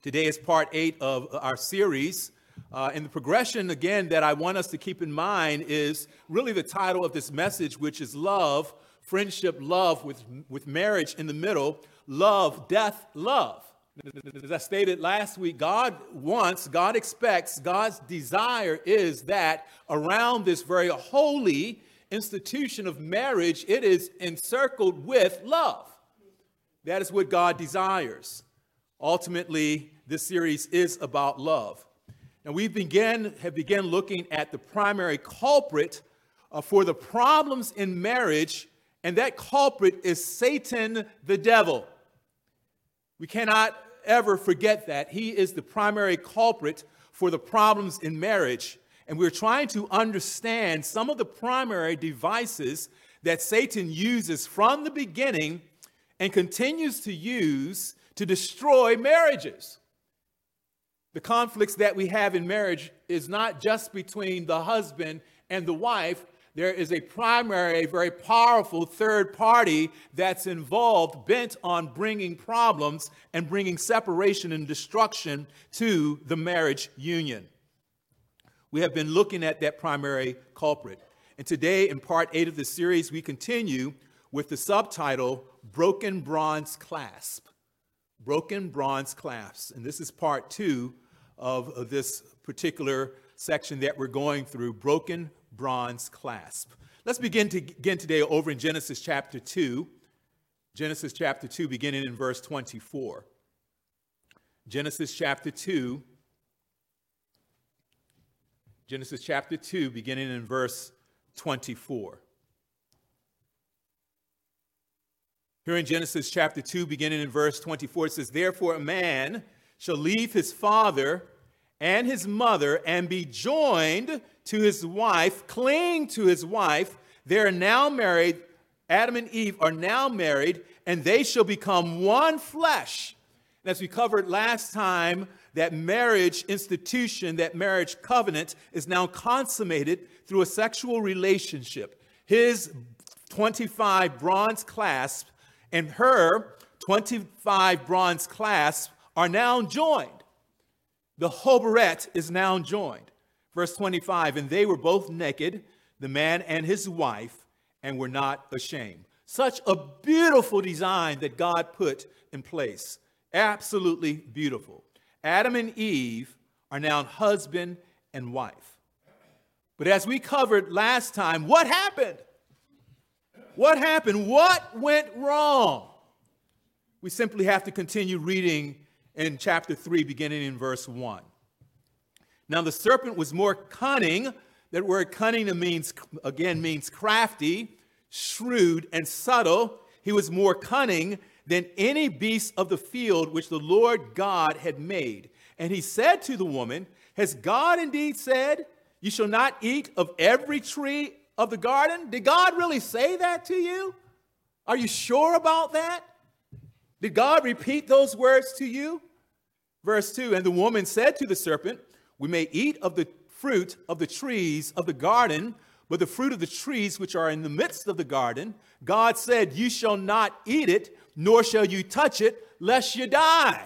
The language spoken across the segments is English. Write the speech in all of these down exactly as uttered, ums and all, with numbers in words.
Today is part eight of our series. Uh, and the progression, again, that I want us to keep in mind is really the title of this message, which is Love, Friendship, Love, with, with marriage in the middle. Love, death, love. As I stated last week, God wants, God expects, God's desire is that around this very holy institution of marriage, it is encircled with love. That is what God desires. Ultimately, this series is about love. And we begin, have begun looking at the primary culprit uh, for the problems in marriage, and that culprit is Satan, the devil. We cannot ever forget that. He is the primary culprit for the problems in marriage. And we're trying to understand some of the primary devices that Satan uses from the beginning and continues to use to destroy marriages. The conflicts that we have in marriage is not just between the husband and the wife. There is a primary, very powerful third party that's involved, bent on bringing problems and bringing separation and destruction to the marriage union. We have been looking at that primary culprit. And today, in part eight of the series, we continue with the subtitle, Broken Bronze Clasp. Broken Bronze Clasp. And this is part two of, of this particular section that we're going through, Broken Bronze Clasp. Let's begin to, again today over in Genesis chapter two. Genesis chapter two, beginning in verse twenty-four. Genesis chapter two. Genesis chapter two, beginning in verse twenty-four. Here in Genesis chapter two, beginning in verse twenty-four, it says, "Therefore a man shall leave his father and his mother and be joined to his wife, cling to his wife. They are now married." Adam and Eve are now married, and they shall become one flesh. And as we covered last time, that marriage institution, that marriage covenant is now consummated through a sexual relationship. His twenty-five bronze clasps and her twenty-five bronze clasps are now joined. The Hoberet is now joined. Verse twenty-five, "And they were both naked, the man and his wife, and were not ashamed." Such a beautiful design that God put in place. Absolutely beautiful. Adam and Eve are now husband and wife. But as we covered last time, what happened? What happened? What went wrong? We simply have to continue reading in chapter three, beginning in verse one. "Now the serpent was more cunning." That word cunning means, again, means crafty, shrewd, and subtle. "He was more cunning than any beast of the field which the Lord God had made. And he said to the woman, 'Has God indeed said, you shall not eat of every tree of the garden?'" Did God really say that to you? Are you sure about that? Did God repeat those words to you? Verse two, "And the woman said to the serpent, 'We may eat of the fruit of the trees of the garden, but the fruit of the trees which are in the midst of the garden, God said, you shall not eat it, nor shall you touch it, lest you die.'"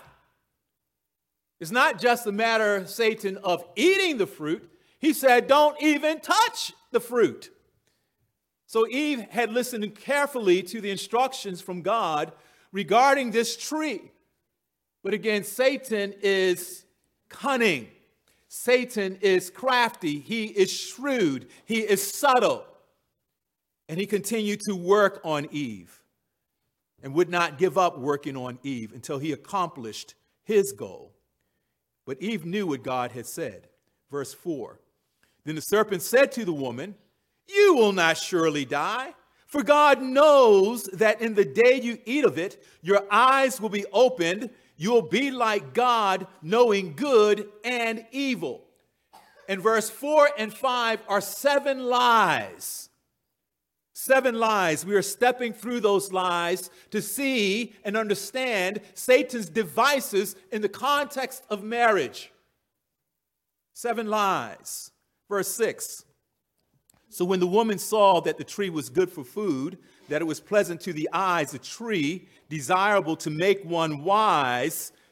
It's not just a matter, Satan, of eating the fruit. He said, don't even touch the fruit. So Eve had listened carefully to the instructions from God regarding this tree. But again, Satan is cunning. Satan is crafty. He is shrewd. He is subtle. And he continued to work on Eve and would not give up working on Eve until he accomplished his goal. But Eve knew what God had said. Verse four, "Then the serpent said to the woman, 'You will not surely die, for God knows that in the day you eat of it, your eyes will be opened. You will be like God, knowing good and evil.'" And verse four and five are seven lies. Seven lies. We are stepping through those lies to see and understand Satan's devices in the context of marriage. Seven lies. Verse six. "So when the woman saw that the tree was good for food, that it was pleasant to the eyes, a tree desirable to make one wise,"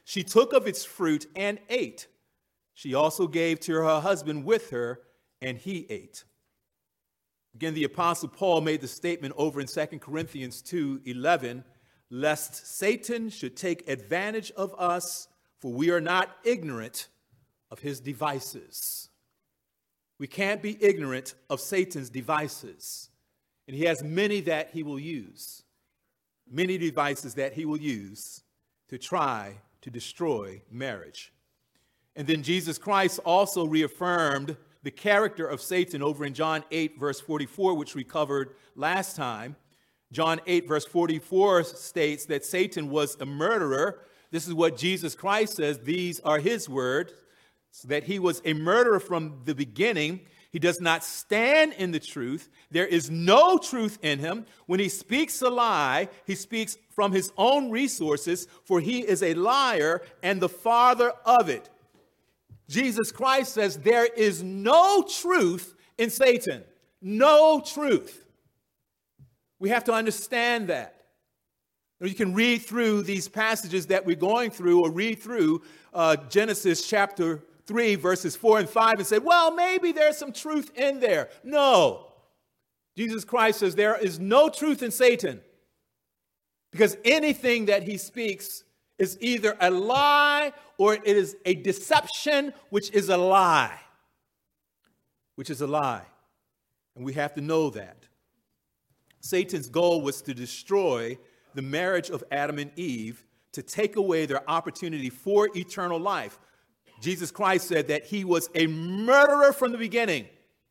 She took of its fruit and ate. She also gave to her husband with her, and he ate. Again, the Apostle Paul made the statement over in Second Corinthians two eleven, lest Satan should take advantage of us, for we are not ignorant of his devices. We can't be ignorant of Satan's devices. And he has many that he will use, many devices that he will use to try to destroy marriage. And then Jesus Christ also reaffirmed the character of Satan over in John eight, verse forty-four, which we covered last time. John eight, verse forty-four states that Satan was a murderer. This is what Jesus Christ says. These are his words, that he was a murderer from the beginning. He does not stand in the truth. There is no truth in him. When he speaks a lie, he speaks from his own resources, for he is a liar and the father of it. Jesus Christ says there is no truth in Satan. No truth. We have to understand that. You can read through these passages that we're going through, or read through uh, Genesis chapter three, verses four and five, and say, well, maybe there's some truth in there. No. Jesus Christ says there is no truth in Satan, because anything that he speaks is either a lie or it is a deception, which is a lie. Which is a lie. And we have to know that. Satan's goal was to destroy the marriage of Adam and Eve, to take away their opportunity for eternal life. Jesus Christ said that he was a murderer from the beginning.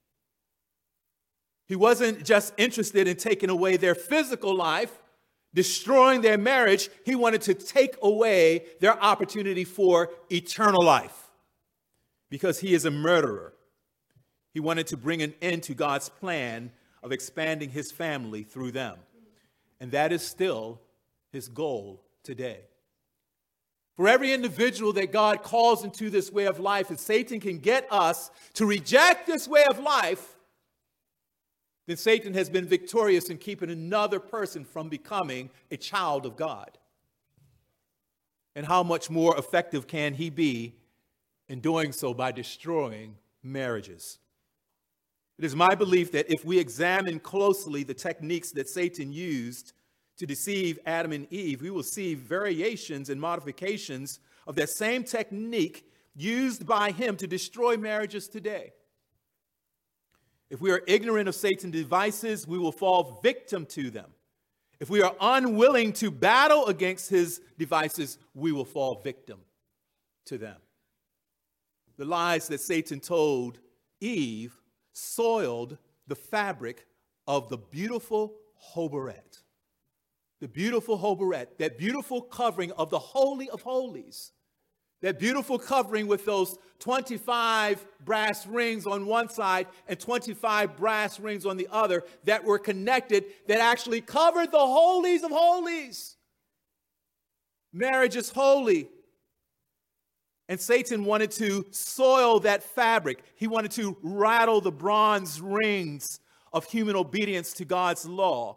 He wasn't just interested in taking away their physical life, destroying their marriage. He wanted to take away their opportunity for eternal life, because he is a murderer. He wanted to bring an end to God's plan of expanding his family through them. And that is still his goal today. For every individual that God calls into this way of life, if Satan can get us to reject this way of life, then Satan has been victorious in keeping another person from becoming a child of God. And how much more effective can he be in doing so by destroying marriages? It is my belief that if we examine closely the techniques that Satan used to deceive Adam and Eve, we will see variations and modifications of that same technique used by him to destroy marriages today. If we are ignorant of Satan's devices, we will fall victim to them. If we are unwilling to battle against his devices, we will fall victim to them. The lies that Satan told Eve soiled the fabric of the beautiful Hoberet. The beautiful Hoberet, that beautiful covering of the Holy of Holies. That beautiful covering with those twenty-five brass rings on one side and twenty-five brass rings on the other that were connected, that actually covered the holies of holies. Marriage is holy. And Satan wanted to soil that fabric. He wanted to rattle the bronze rings of human obedience to God's law.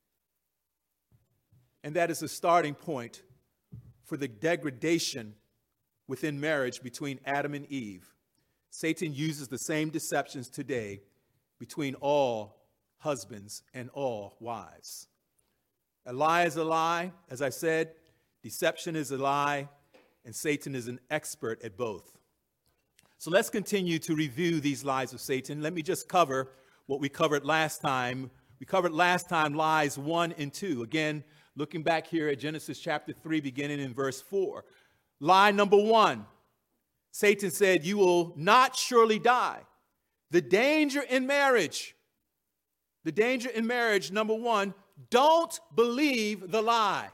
And that is the starting point for the degradation within marriage between Adam and Eve. Satan uses the same deceptions today between all husbands and all wives. A lie is a lie. As I said, deception is a lie, and Satan is an expert at both. So let's continue to review these lies of Satan. Let me just cover what we covered last time. We covered last time lies one and two. Again, looking back here at Genesis chapter three, beginning in verse four. Lie number one, Satan said, you will not surely die. The danger in marriage, the danger in marriage, number one, don't believe the lie.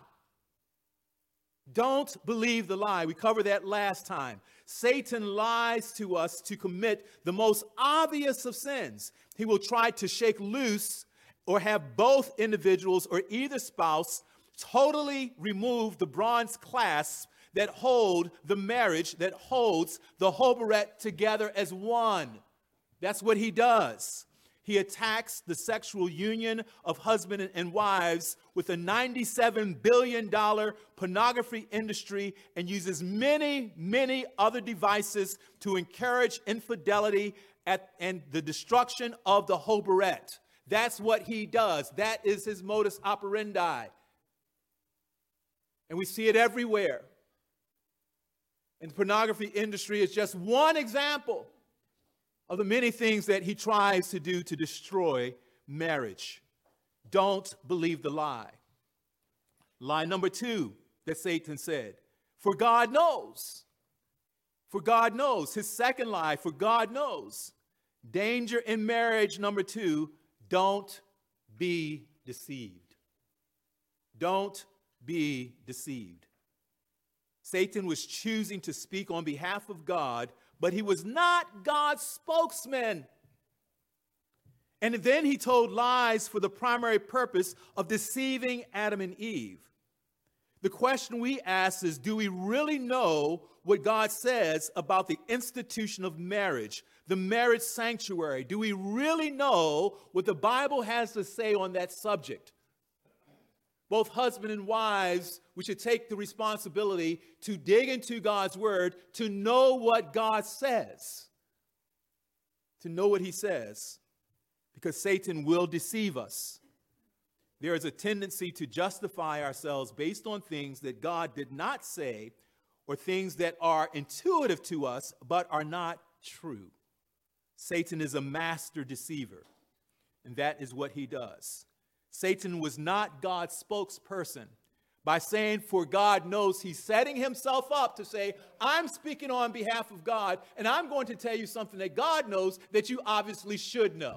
Don't believe the lie. We covered that last time. Satan lies to us to commit the most obvious of sins. He will try to shake loose or have both individuals or either spouse totally remove the bronze clasp that hold the marriage, that holds the Hoberet together as one. That's what he does. He attacks the sexual union of husband and wives with a ninety-seven billion dollars pornography industry and uses many, many other devices to encourage infidelity at, and the destruction of the Hoberet. That's what he does. That is his modus operandi. And we see it everywhere. And the pornography industry is just one example of the many things that he tries to do to destroy marriage. Don't believe the lie. Lie number two that Satan said, for God knows. For God knows. His second lie, for God knows. Danger in marriage, number two, don't be deceived. Don't be deceived. Satan was choosing to speak on behalf of God, but he was not God's spokesman. And then he told lies for the primary purpose of deceiving Adam and Eve. The question we ask is, do we really know what God says about the institution of marriage, the marriage sanctuary? Do we really know what the Bible has to say on that subject? Both husband and wives, we should take the responsibility to dig into God's word, to know what God says, to know what he says, because Satan will deceive us. There is a tendency to justify ourselves based on things that God did not say or things that are intuitive to us but are not true. Satan is a master deceiver, and that is what he does. Satan was not God's spokesperson. By saying, for God knows, he's setting himself up to say, I'm speaking on behalf of God, and I'm going to tell you something that God knows that you obviously should know.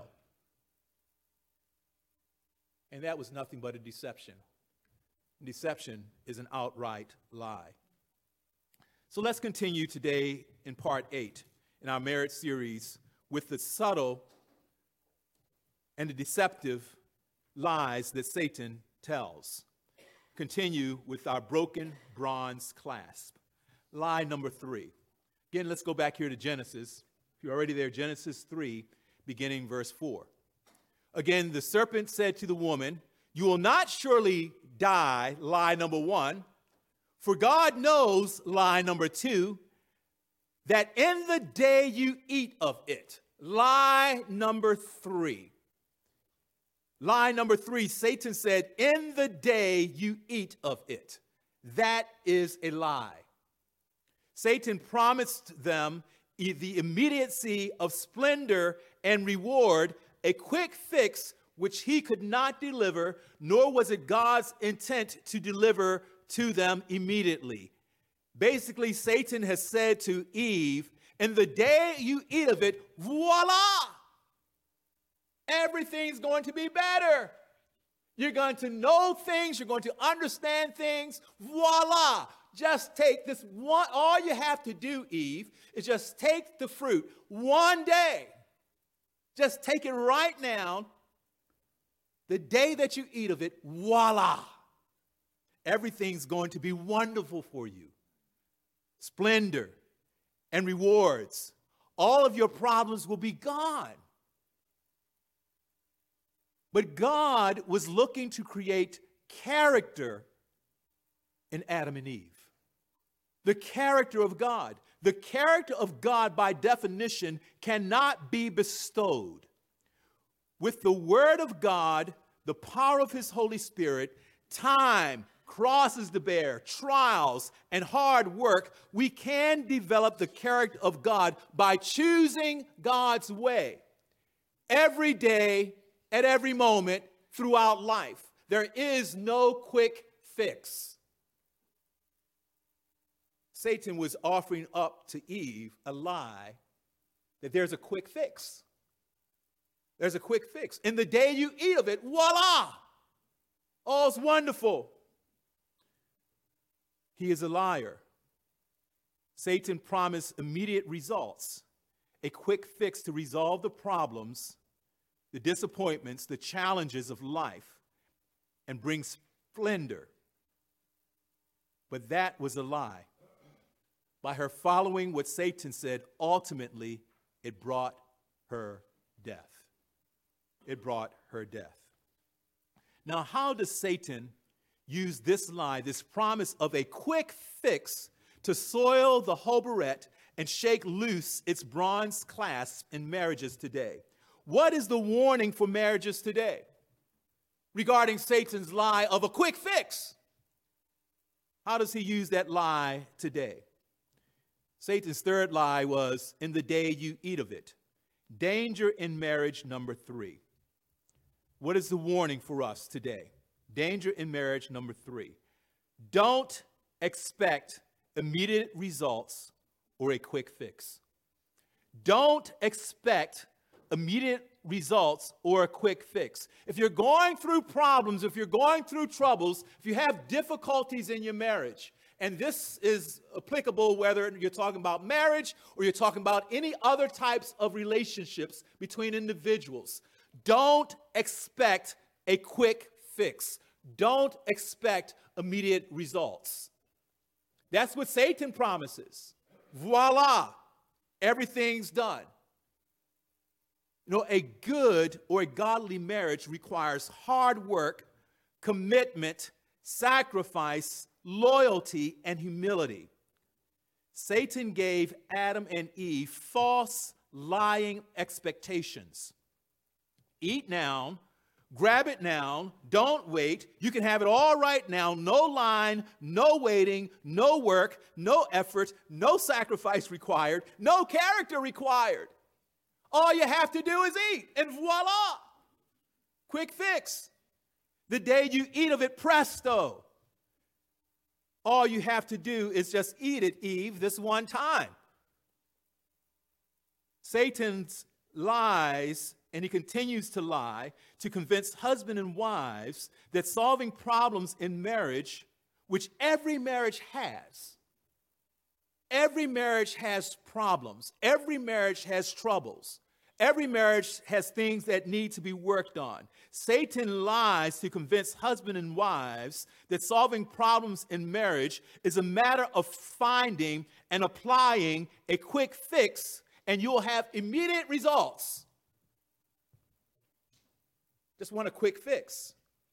And that was nothing but a deception. Deception is an outright lie. So let's continue today in part eight in our marriage series with the subtle and the deceptive lies that Satan tells. Continue with our broken bronze clasp. Lie number three. Again, let's go back here to Genesis. If you're already there, Genesis three, beginning verse four. Again, the serpent said to the woman, you will not surely die, lie number one. For God knows, lie number two, that in the day you eat of it, lie number three. Lie number three, Satan said, in the day you eat of it. That is a lie. Satan promised them the immediacy of splendor and reward, a quick fix which he could not deliver, nor was it God's intent to deliver to them immediately. Basically, Satan has said to Eve, in the day you eat of it, voila! Everything's going to be better. You're going to know things. You're going to understand things. Voila. Just take this one. All you have to do, Eve, is just take the fruit one day. Just take it right now. The day that you eat of it, voila. Everything's going to be wonderful for you. Splendor and rewards. All of your problems will be gone. But God was looking to create character in Adam and Eve. The character of God. The character of God, by definition, cannot be bestowed. With the Word of God, the power of His Holy Spirit, time, crosses to bear, trials, and hard work, we can develop the character of God by choosing God's way. Every day, at every moment, throughout life. There is no quick fix. Satan was offering up to Eve a lie that there's a quick fix. There's a quick fix. In the day you eat of it, voila! All's wonderful. He is a liar. Satan promised immediate results, a quick fix to resolve the problems, the disappointments, the challenges of life, and bring splendor. But that was a lie. By her following what Satan said, ultimately it brought her death. it brought her death. Now, how does Satan use this lie, this promise of a quick fix, to soil the hoberet and shake loose its bronze clasp in marriages today? What is the warning for marriages today regarding Satan's lie of a quick fix? How does he use that lie today? Satan's third lie was, in the day you eat of it. Danger in marriage, number three. What is the warning for us today? Danger in marriage, number three. Don't expect immediate results or a quick fix. Don't expect immediate results or a quick fix. If you're going through problems, if you're going through troubles, if you have difficulties in your marriage, and this is applicable whether you're talking about marriage or you're talking about any other types of relationships between individuals, don't expect a quick fix. Don't expect immediate results. That's what Satan promises. Voila, everything's done. You know, a good or a godly marriage requires hard work, commitment, sacrifice, loyalty, and humility. Satan gave Adam and Eve false, lying expectations. Eat now, grab it now, don't wait. You can have it all right now. No line, no waiting, no work, no effort, no sacrifice required, no character required. All you have to do is eat, and voila, quick fix. The day you eat of it, presto. All you have to do is just eat it, Eve, this one time. Satan's lies, and he continues to lie, to convince husbands and wives that solving problems in marriage, which every marriage has, every marriage has problems. Every marriage has troubles. Every marriage has things that need to be worked on. Satan lies to convince husbands and wives that solving problems in marriage is a matter of finding and applying a quick fix, and you'll have immediate results. Just want a quick fix.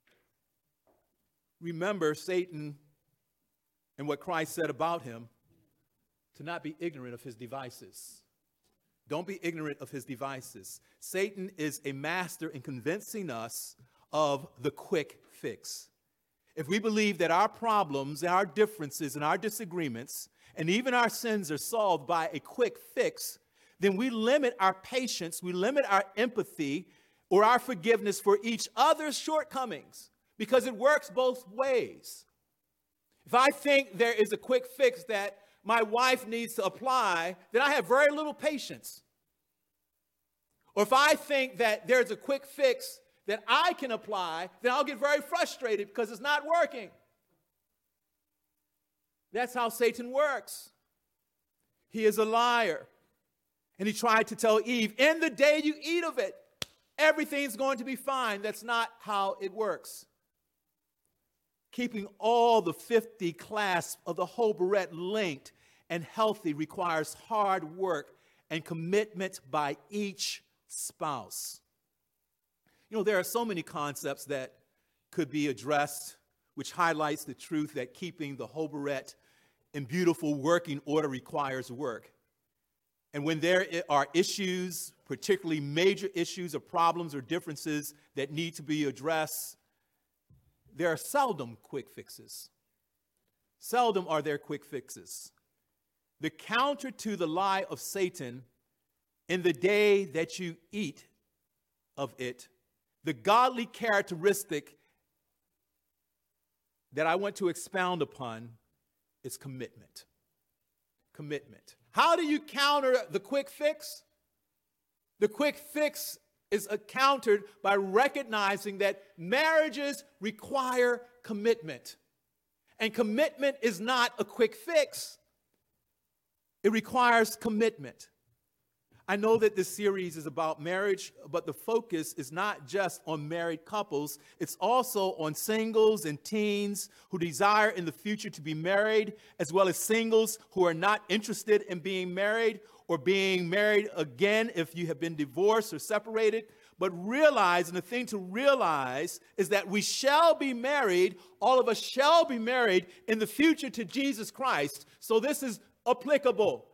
Remember Satan and what Christ said about him, to not be ignorant of his devices. Don't be ignorant of his devices. Satan is a master in convincing us of the quick fix. If we believe that our problems, our differences, and our disagreements, and even our sins are solved by a quick fix, then we limit our patience, we limit our empathy, or our forgiveness for each other's shortcomings, because it works both ways. If I think there is a quick fix that my wife needs to apply, then I have very little patience. Or if I think that there's a quick fix that I can apply, then I'll get very frustrated because it's not working. That's how Satan works. He is a liar. And he tried to tell Eve, in the day you eat of it, everything's going to be fine. That's not how it works. Keeping all the fifty clasps of the hoberet linked and healthy requires hard work and commitment by each spouse. You know, there are so many concepts that could be addressed, which highlights the truth that keeping the hoberet in beautiful working order requires work. And when there are issues, particularly major issues or problems or differences that need to be addressed, there are seldom quick fixes. Seldom are there quick fixes. The counter to the lie of Satan, in the day that you eat of it, the godly characteristic that I want to expound upon is commitment. Commitment. How do you counter the quick fix? The quick fix is countered by recognizing that marriages require commitment. And commitment is not a quick fix. It requires commitment. I know that this series is about marriage, but the focus is not just on married couples. It's also on singles and teens who desire in the future to be married, as well as singles who are not interested in being married or being married again if you have been divorced or separated, But realize, and the thing to realize is that we shall be married, all of us shall be married in the future to Jesus Christ. So this is applicable.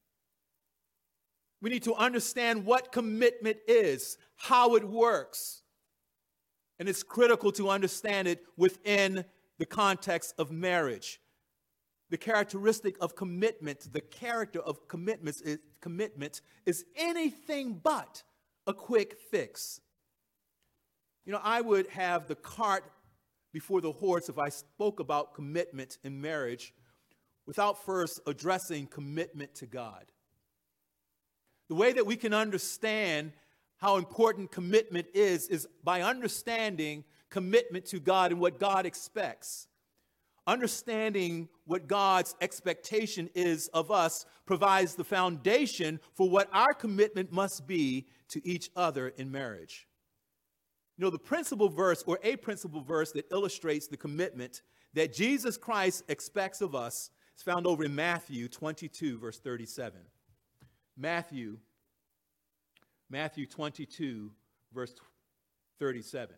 We need to understand what commitment is, how it works. And it's critical to understand it within the context of marriage. The characteristic of commitment, the character of commitments is, commitment is anything but a quick fix. You know, I would have the cart before the horse if I spoke about commitment in marriage without first addressing commitment to God. The way that we can understand how important commitment is, is by understanding commitment to God and what God expects. Understanding what God's expectation is of us provides the foundation for what our commitment must be to each other in marriage. You know, the principal verse or a principal verse that illustrates the commitment that Jesus Christ expects of us is found over in Matthew twenty-two, verse thirty-seven. Matthew, Matthew twenty-two, verse thirty-seven.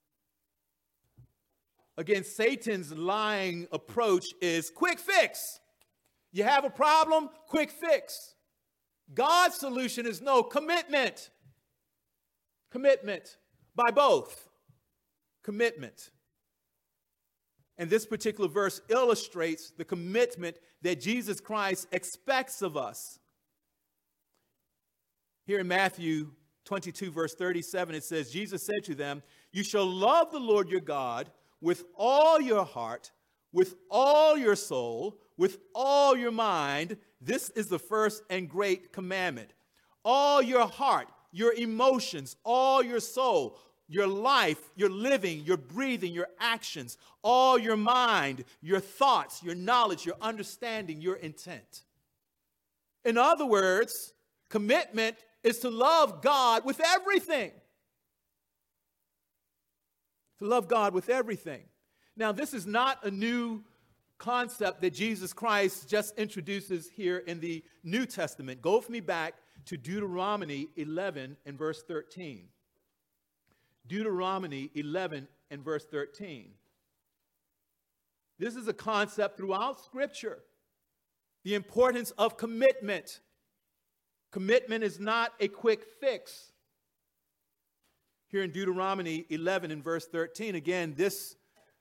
Again, Satan's lying approach is quick fix. You have a problem, quick fix. God's solution is no, commitment. Commitment by both. Commitment. And this particular verse illustrates the commitment that Jesus Christ expects of us. Here in Matthew twenty-two, verse thirty-seven, it says, Jesus said to them, "You shall love the Lord your God with all your heart, with all your soul, with all your mind. This is the first and great commandment." All your heart, your emotions, all your soul, your life, your living, your breathing, your actions, all your mind, your thoughts, your knowledge, your understanding, your intent. In other words, commitment is to love God with everything. To love God with everything. Now, this is not a new concept that Jesus Christ just introduces here in the New Testament. Go with me back to Deuteronomy eleven and verse thirteen. Deuteronomy eleven and verse thirteen. This is a concept throughout Scripture. The importance of commitment. Commitment is not a quick fix. Here in Deuteronomy eleven and verse thirteen, again, this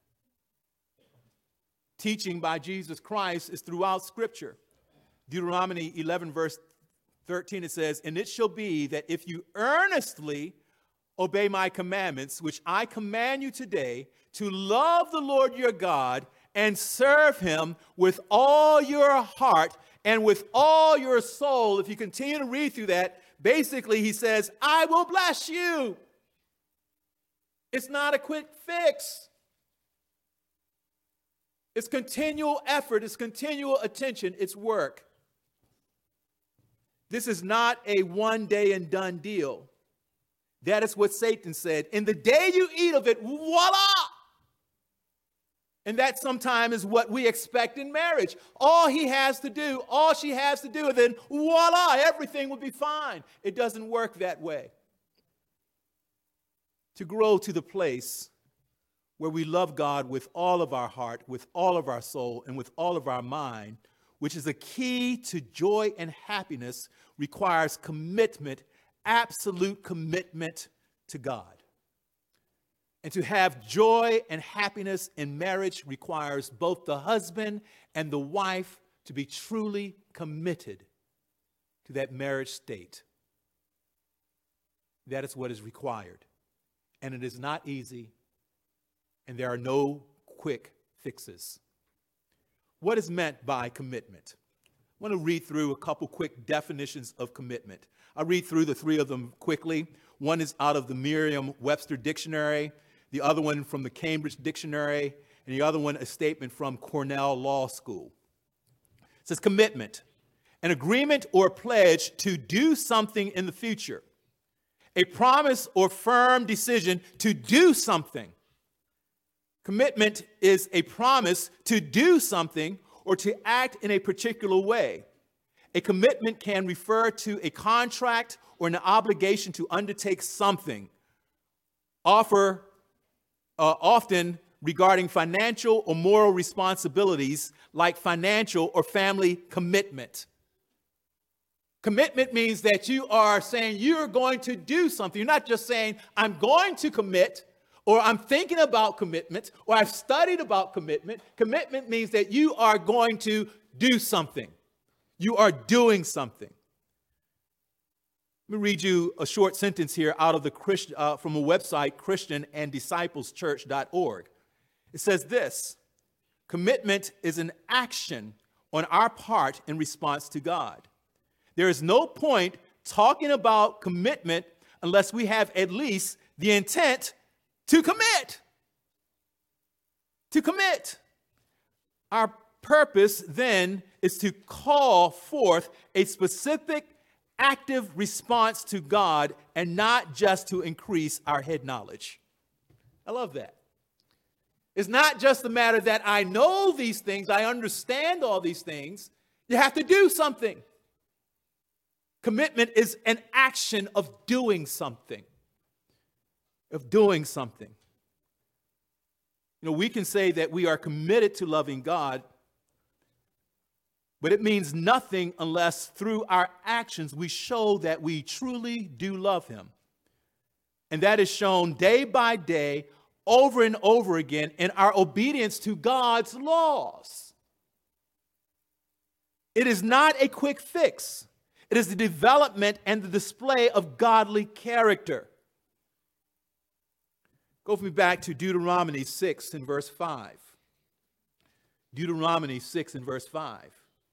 teaching by Jesus Christ is throughout Scripture. Deuteronomy eleven verse thirteen, it says, "And it shall be that if you earnestly obey my commandments, which I command you today, to love the Lord your God and serve him with all your heart and with all your soul." If you continue to read through that, basically he says, "I will bless you." It's not a quick fix. It's continual effort. It's continual attention. It's work. This is not a one day and done deal. That is what Satan said. In the day you eat of it, voila! And that sometimes is what we expect in marriage. All he has to do, all she has to do, and then voila, everything will be fine. It doesn't work that way. To grow to the place where we love God with all of our heart, with all of our soul, and with all of our mind, which is a key to joy and happiness, requires commitment, absolute commitment to God. And to have joy and happiness in marriage requires both the husband and the wife to be truly committed to that marriage state. That is what is required. And it is not easy, and there are no quick fixes. What is meant by commitment? I want to read through a couple quick definitions of commitment. I'll read through the three of them quickly. One is out of the Merriam-Webster Dictionary, the other one from the Cambridge Dictionary, and the other one a statement from Cornell Law School. It says commitment, an agreement or pledge to do something in the future. A promise or firm decision to do something. Commitment is a promise to do something or to act in a particular way. A commitment can refer to a contract or an obligation to undertake something, offer, uh, often regarding financial or moral responsibilities like financial or family commitment. Commitment means that you are saying you're going to do something. You're not just saying, I'm going to commit, or I'm thinking about commitment, or I've studied about commitment. Commitment means that you are going to do something. You are doing something. Let me read you a short sentence here out of the Christ, uh, from a website, Christian and Disciples Church dot org. It says this: commitment is an action on our part in response to God. There is no point talking about commitment unless we have at least the intent to commit. To commit. Our purpose then is to call forth a specific active response to God and not just to increase our head knowledge. I love that. It's not just the matter that I know these things, I understand all these things. You have to do something. Commitment is an action of doing something. Of doing something. You know, we can say that we are committed to loving God, but it means nothing unless through our actions we show that we truly do love him. And that is shown day by day, over and over again, in our obedience to God's laws. It is not a quick fix. It is the development and the display of godly character. Go with me back to Deuteronomy six and verse five. Deuteronomy six and verse five.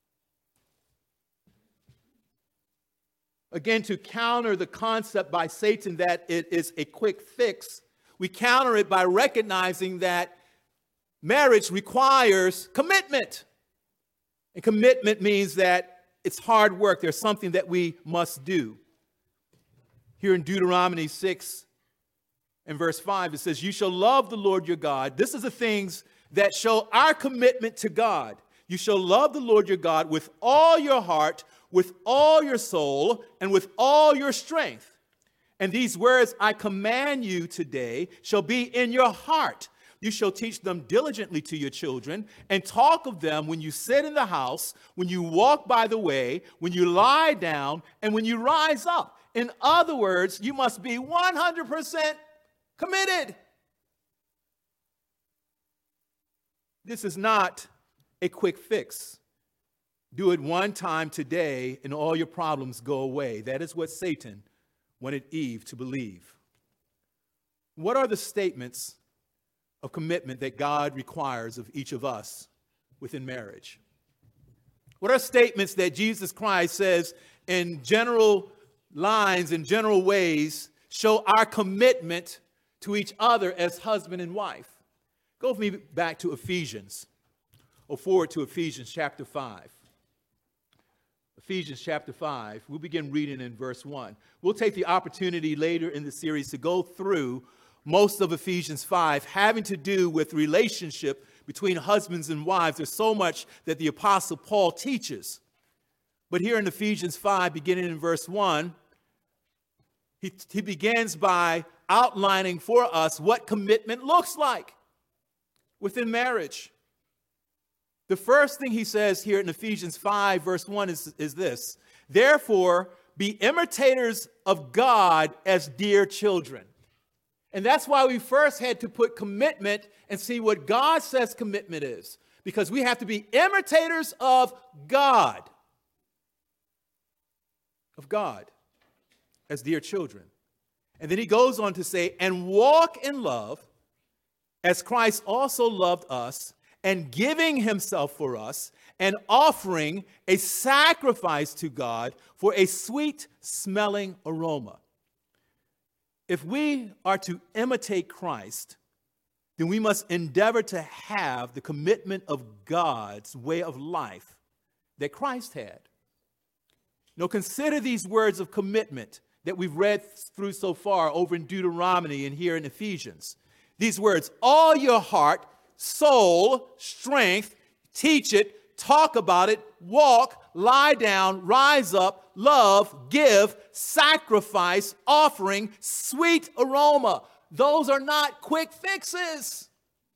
Again, to counter the concept by Satan that it is a quick fix, we counter it by recognizing that marriage requires commitment. And commitment means that it's hard work. There's something that we must do. Here in Deuteronomy six and verse five, it says, you shall love the Lord your God. This is the things that show our commitment to God. You shall love the Lord your God with all your heart, with all your soul, and with all your strength. And these words I command you today shall be in your heart. You shall teach them diligently to your children and talk of them when you sit in the house, when you walk by the way, when you lie down, and when you rise up. In other words, you must be one hundred percent committed. This is not a quick fix. Do it one time today and all your problems go away. That is what Satan wanted Eve to believe. What are the statements of commitment that God requires of each of us within marriage? What are statements that Jesus Christ says in general lines, in general ways, show our commitment to each other as husband and wife? Go with me back to Ephesians, or forward to Ephesians chapter five. Ephesians chapter five, we'll begin reading in verse one. We'll take the opportunity later in the series to go through most of Ephesians five, having to do with relationship between husbands and wives. There's so much that the Apostle Paul teaches. But here in Ephesians five, beginning in verse one, he, he begins by outlining for us what commitment looks like within marriage. The first thing he says here in Ephesians five, verse one is, is this: therefore, be imitators of God as dear children. And that's why we first had to put commitment and see what God says commitment is. Because we have to be imitators of God. Of God as dear children. And then he goes on to say, and walk in love as Christ also loved us, and giving himself for us, and offering a sacrifice to God for a sweet smelling aroma. If we are to imitate Christ, then we must endeavor to have the commitment of God's way of life that Christ had. Now consider these words of commitment that we've read through so far over in Deuteronomy and here in Ephesians. These words, all your heart, soul, strength, teach it, talk about it, walk, lie down, rise up, love, give, sacrifice, offering, sweet aroma. Those are not quick fixes.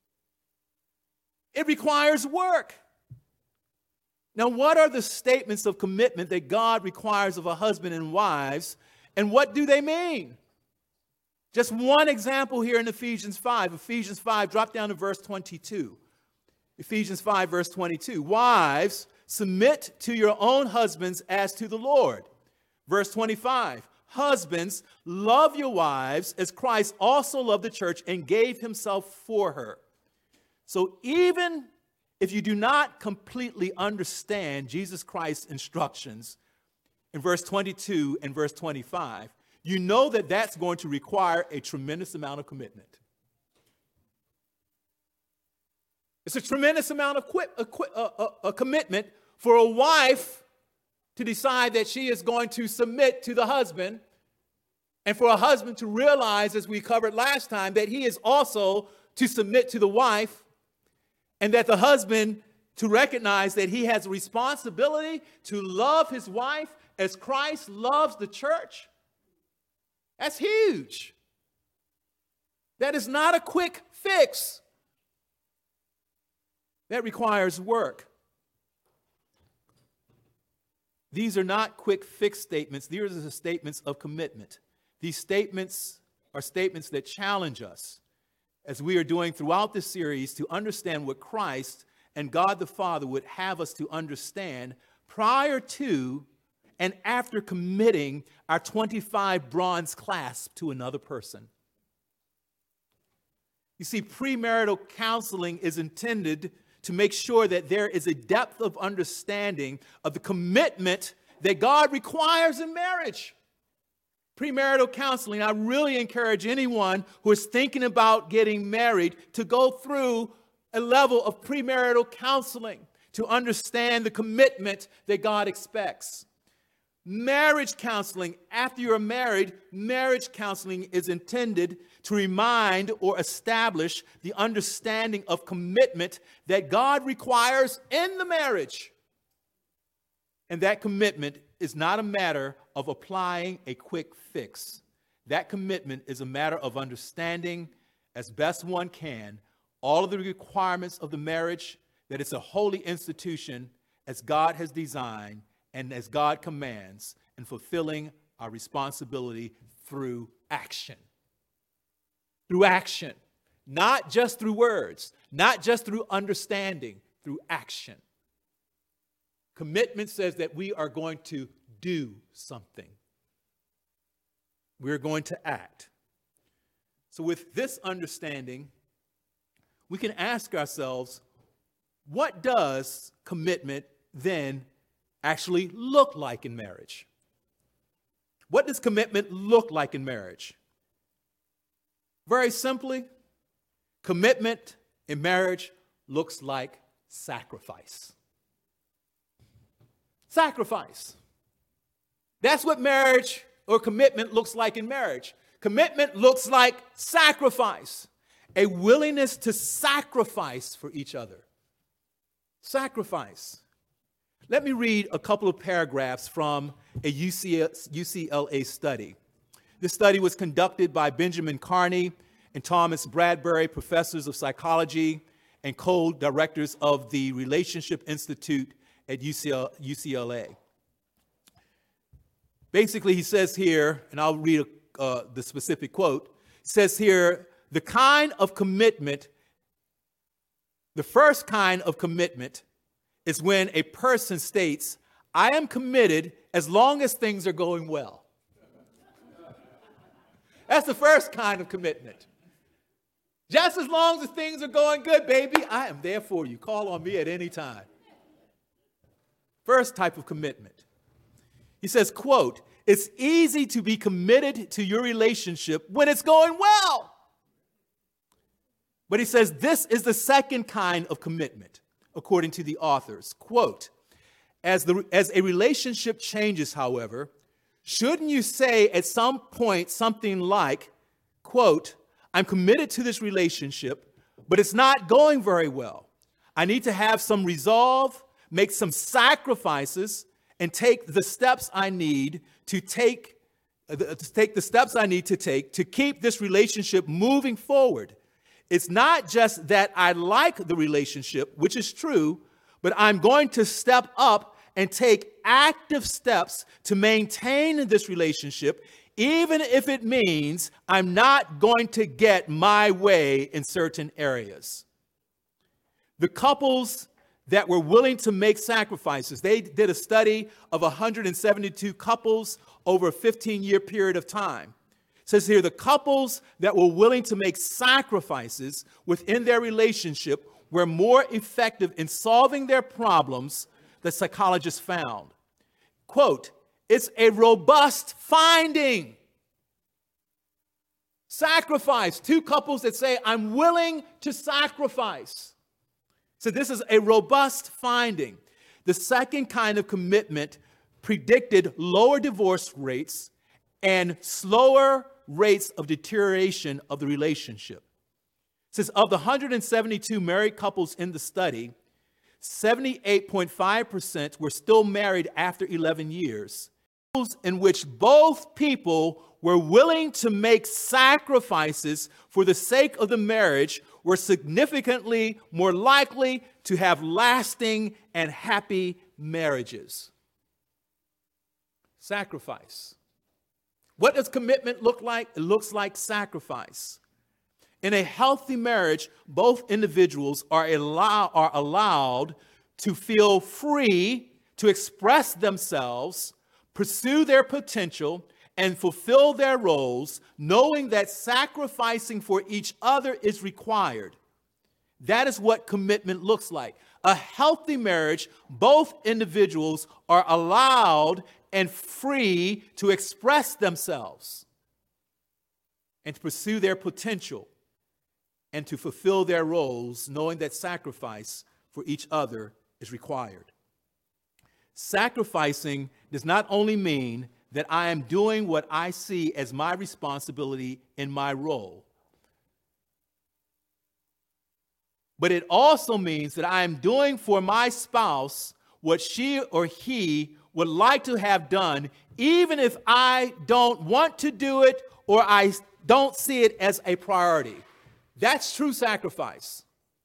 It requires work. Now, what are the statements of commitment that God requires of a husband and wives, and what do they mean? Just one example here in Ephesians five. Ephesians five, drop down to verse twenty-two. Ephesians five, verse twenty-two. Wives, submit to your own husbands as to the Lord. Verse twenty-five. Husbands, love your wives as Christ also loved the church and gave himself for her. So even if you do not completely understand Jesus Christ's instructions in verse twenty-two and verse twenty-five, you know that that's going to require a tremendous amount of commitment. It's a tremendous amount of quit, a, a, a commitment for a wife to decide that she is going to submit to the husband, and for a husband to realize, as we covered last time, that he is also to submit to the wife, and that the husband to recognize that he has a responsibility to love his wife as Christ loves the church. That's huge. That is not a quick fix. That requires work. These are not quick fix statements. These are the statements of commitment. These statements are statements that challenge us, as we are doing throughout this series, to understand what Christ and God the Father would have us to understand prior to and after committing our twenty-five bronze clasp to another person. You see, premarital counseling is intended to make sure that there is a depth of understanding of the commitment that God requires in marriage. Premarital counseling, I really encourage anyone who is thinking about getting married to go through a level of premarital counseling to understand the commitment that God expects. Marriage counseling, after you're married, marriage counseling is intended to remind or establish the understanding of commitment that God requires in the marriage. And that commitment is not a matter of applying a quick fix. That commitment is a matter of understanding, as best one can, all of the requirements of the marriage, that it's a holy institution as God has designed and as God commands, and fulfilling our responsibility through action. Through action. Not just through words, not just through understanding, through action. Commitment says that we are going to do something. We're going to act. So with this understanding, we can ask ourselves, what does commitment then actually look like in marriage? What does commitment look like in marriage? Very simply, commitment in marriage looks like sacrifice. Sacrifice. That's what marriage or commitment looks like in marriage. Commitment looks like sacrifice. A willingness to sacrifice for each other. Sacrifice. Let me read a couple of paragraphs from a U C L A study. This study was conducted by Benjamin Carney and Thomas Bradbury, professors of psychology and co-directors of the Relationship Institute at U C L A. Basically, he says here, and I'll read uh, the specific quote, says here, the kind of commitment, the first kind of commitment is when a person states, I am committed as long as things are going well. That's the first kind of commitment. Just as long as things are going good, baby, I am there for you. Call on me at any time. First type of commitment. He says, quote, it's easy to be committed to your relationship when it's going well. But he says this is the second kind of commitment, according to the authors. Quote, as, the, as a relationship changes, however, shouldn't you say at some point something like, quote, I'm committed to this relationship, but it's not going very well. I need to have some resolve, make some sacrifices and take the steps I need to take, uh, to take the steps I need to take to keep this relationship moving forward. It's not just that I like the relationship, which is true, but I'm going to step up and take active steps to maintain this relationship, even if it means I'm not going to get my way in certain areas. The couples that were willing to make sacrifices, they did a study of one hundred seventy-two couples over a fifteen-year period of time. It says here, the couples that were willing to make sacrifices within their relationship were more effective in solving their problems, the psychologists found. Quote, it's a robust finding. Sacrifice. Two couples that say, I'm willing to sacrifice. So this is a robust finding. The second kind of commitment predicted lower divorce rates and slower rates of deterioration of the relationship. It says of the one hundred seventy-two married couples in the study, seventy-eight point five percent were still married after eleven years, in which both people were willing to make sacrifices for the sake of the marriage were significantly more likely to have lasting and happy marriages. Sacrifice. What does commitment look like? It looks like sacrifice. In a healthy marriage, both individuals are, allow, are allowed to feel free to express themselves, pursue their potential, and fulfill their roles, knowing that sacrificing for each other is required. That is what commitment looks like. A healthy marriage, both individuals are allowed and free to express themselves and to pursue their potential and to fulfill their roles, knowing that sacrifice for each other is required. Sacrificing does not only mean that I am doing what I see as my responsibility in my role, but it also means that I am doing for my spouse what she or he would like to have done, even if I don't want to do it or I don't see it as a priority. That's true sacrifice.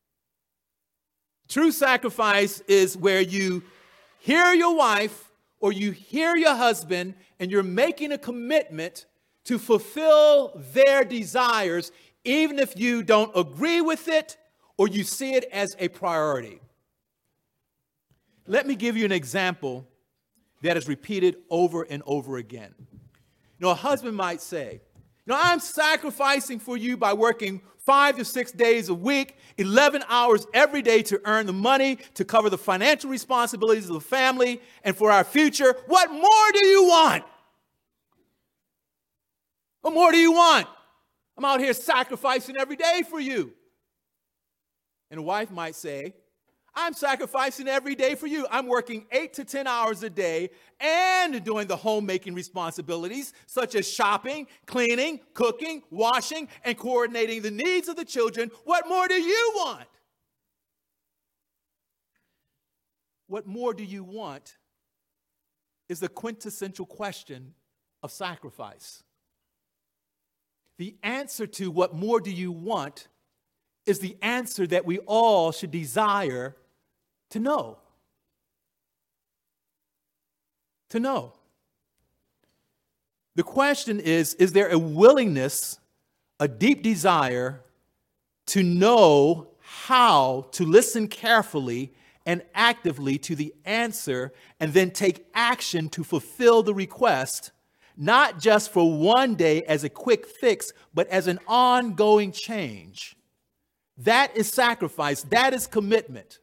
True sacrifice is where you hear your wife or you hear your husband and you're making a commitment to fulfill their desires, even if you don't agree with it or you see it as a priority. Let me give you an example that is repeated over and over again. You know, a husband might say, you know, I'm sacrificing for you by working five to six days a week, eleven hours every day to earn the money, to cover the financial responsibilities of the family and for our future. What more do you want? What more do you want? I'm out here sacrificing every day for you. And a wife might say, I'm sacrificing every day for you. I'm working eight to ten hours a day and doing the homemaking responsibilities such as shopping, cleaning, cooking, washing, and coordinating the needs of the children. What more do you want? What more do you want is the quintessential question of sacrifice. The answer to what more do you want is the answer that we all should desire to know. To know. The question is, is there a willingness, a deep desire to know how to listen carefully and actively to the answer and then take action to fulfill the request, not just for one day as a quick fix, but as an ongoing change? That is sacrifice. That is commitment.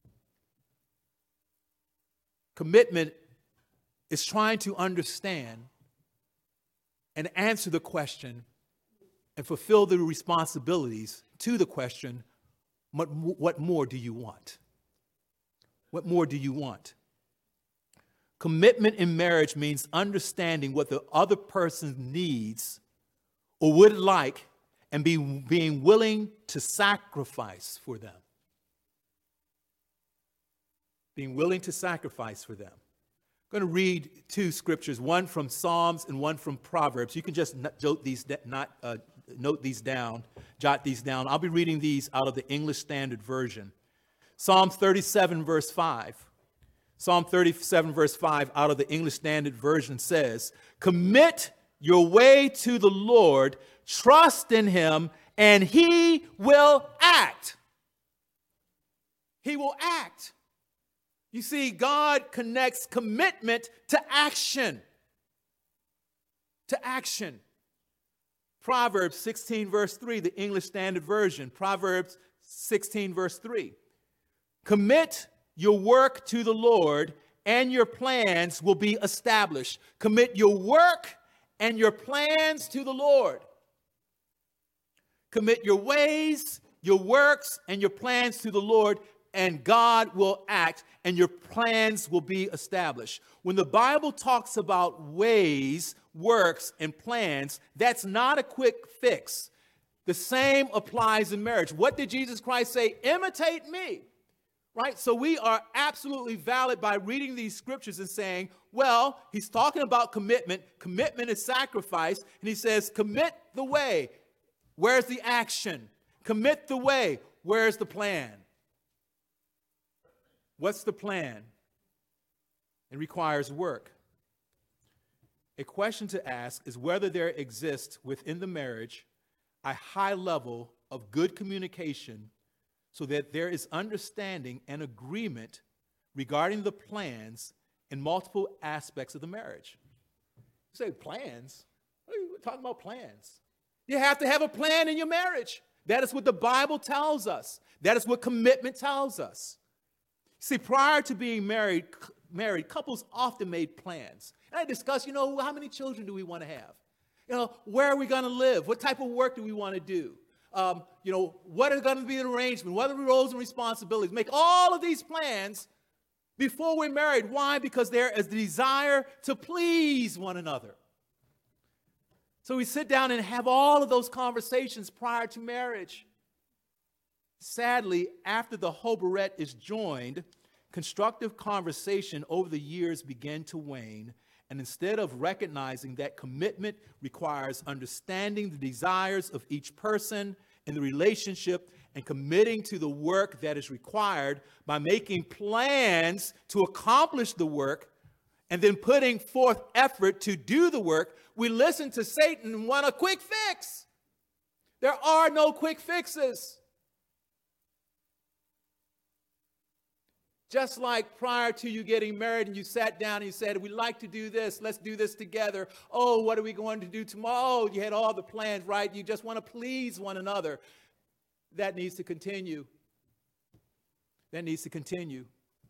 Commitment is trying to understand and answer the question and fulfill the responsibilities to the question, what, what more do you want? What more do you want? Commitment in marriage means understanding what the other person needs or would like and be, being willing to sacrifice for them. being willing to sacrifice for them. I'm going to read two scriptures, one from Psalms and one from Proverbs. You can just note these, not, uh, note these down, jot these down. I'll be reading these out of the English Standard Version. Psalm thirty-seven, verse five. Psalm thirty-seven, verse five, out of the English Standard Version says, "Commit your way to the Lord, trust in him, and he will act." He will act. You see, God connects commitment to action. To action. Proverbs sixteen, verse three, the English Standard Version. Proverbs sixteen, verse three. "Commit your work to the Lord, and your plans will be established." Commit your work and your plans to the Lord. Commit your ways, your works, and your plans to the Lord, and God will act, and your plans will be established. When the Bible talks about ways, works, and plans, that's not a quick fix. The same applies in marriage. What did Jesus Christ say? Imitate me. Right? So we are absolutely valid by reading these scriptures and saying, well, he's talking about commitment. Commitment is sacrifice. And he says, commit the way. Where's the action? Commit the way. Where's the plan? What's the plan? It requires work. A question to ask is whether there exists within the marriage a high level of good communication so that there is understanding and agreement regarding the plans in multiple aspects of the marriage. You say, plans? What are you talking about plans? You have to have a plan in your marriage. That is what the Bible tells us. That is what commitment tells us. See, prior to being married, married, couples often made plans. And I discussed, you know, how many children do we want to have? You know, where are we going to live? What type of work do we want to do? Um, you know, what are going to be the arrangement? What are the roles and responsibilities? Make all of these plans before we're married. Why? Because there is the desire to please one another. So we sit down and have all of those conversations prior to marriage. Sadly, after the hoberette is joined, constructive conversation over the years began to wane. And instead of recognizing that commitment requires understanding the desires of each person in the relationship and committing to the work that is required by making plans to accomplish the work and then putting forth effort to do the work, we listen to Satan and want a quick fix. There are no quick fixes. Just like prior to you getting married and you sat down and you said, we'd like to do this. Let's do this together. Oh, what are we going to do tomorrow? You had all the plans, right? You just want to please one another. That needs to continue. That needs to continue.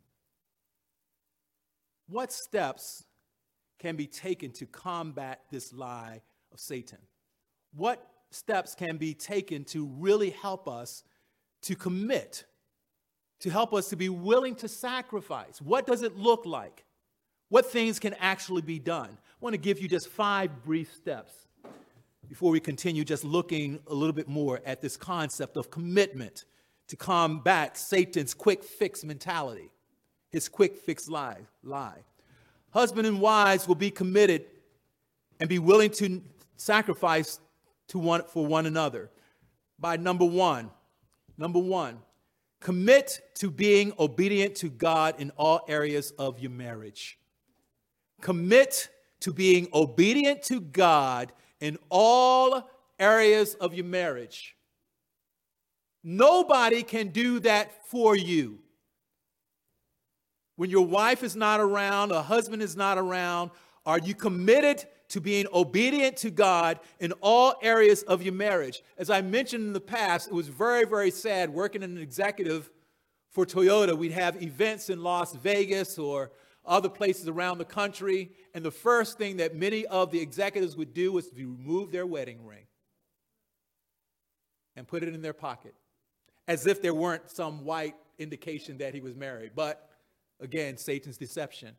What steps can be taken to combat this lie of Satan? What steps can be taken to really help us to commit? To help us to be willing to sacrifice? What does it look like? What things can actually be done? I want to give you just five brief steps before we continue just looking a little bit more at this concept of commitment to combat Satan's quick fix mentality, his quick fix lie. lie. Husband and wives will be committed and be willing to sacrifice to one, for one another by number one, number one, commit to being obedient to God in all areas of your marriage. Commit to being obedient to God in all areas of your marriage. Nobody can do that for you. When your wife is not around, a husband is not around, are you committed to being obedient to God in all areas of your marriage? As I mentioned in the past, it was very, very sad working as an executive for Toyota. We'd have events in Las Vegas or other places around the country, and the first thing that many of the executives would do was to remove their wedding ring and put it in their pocket, as if there weren't some white indication that he was married. But again, Satan's deception.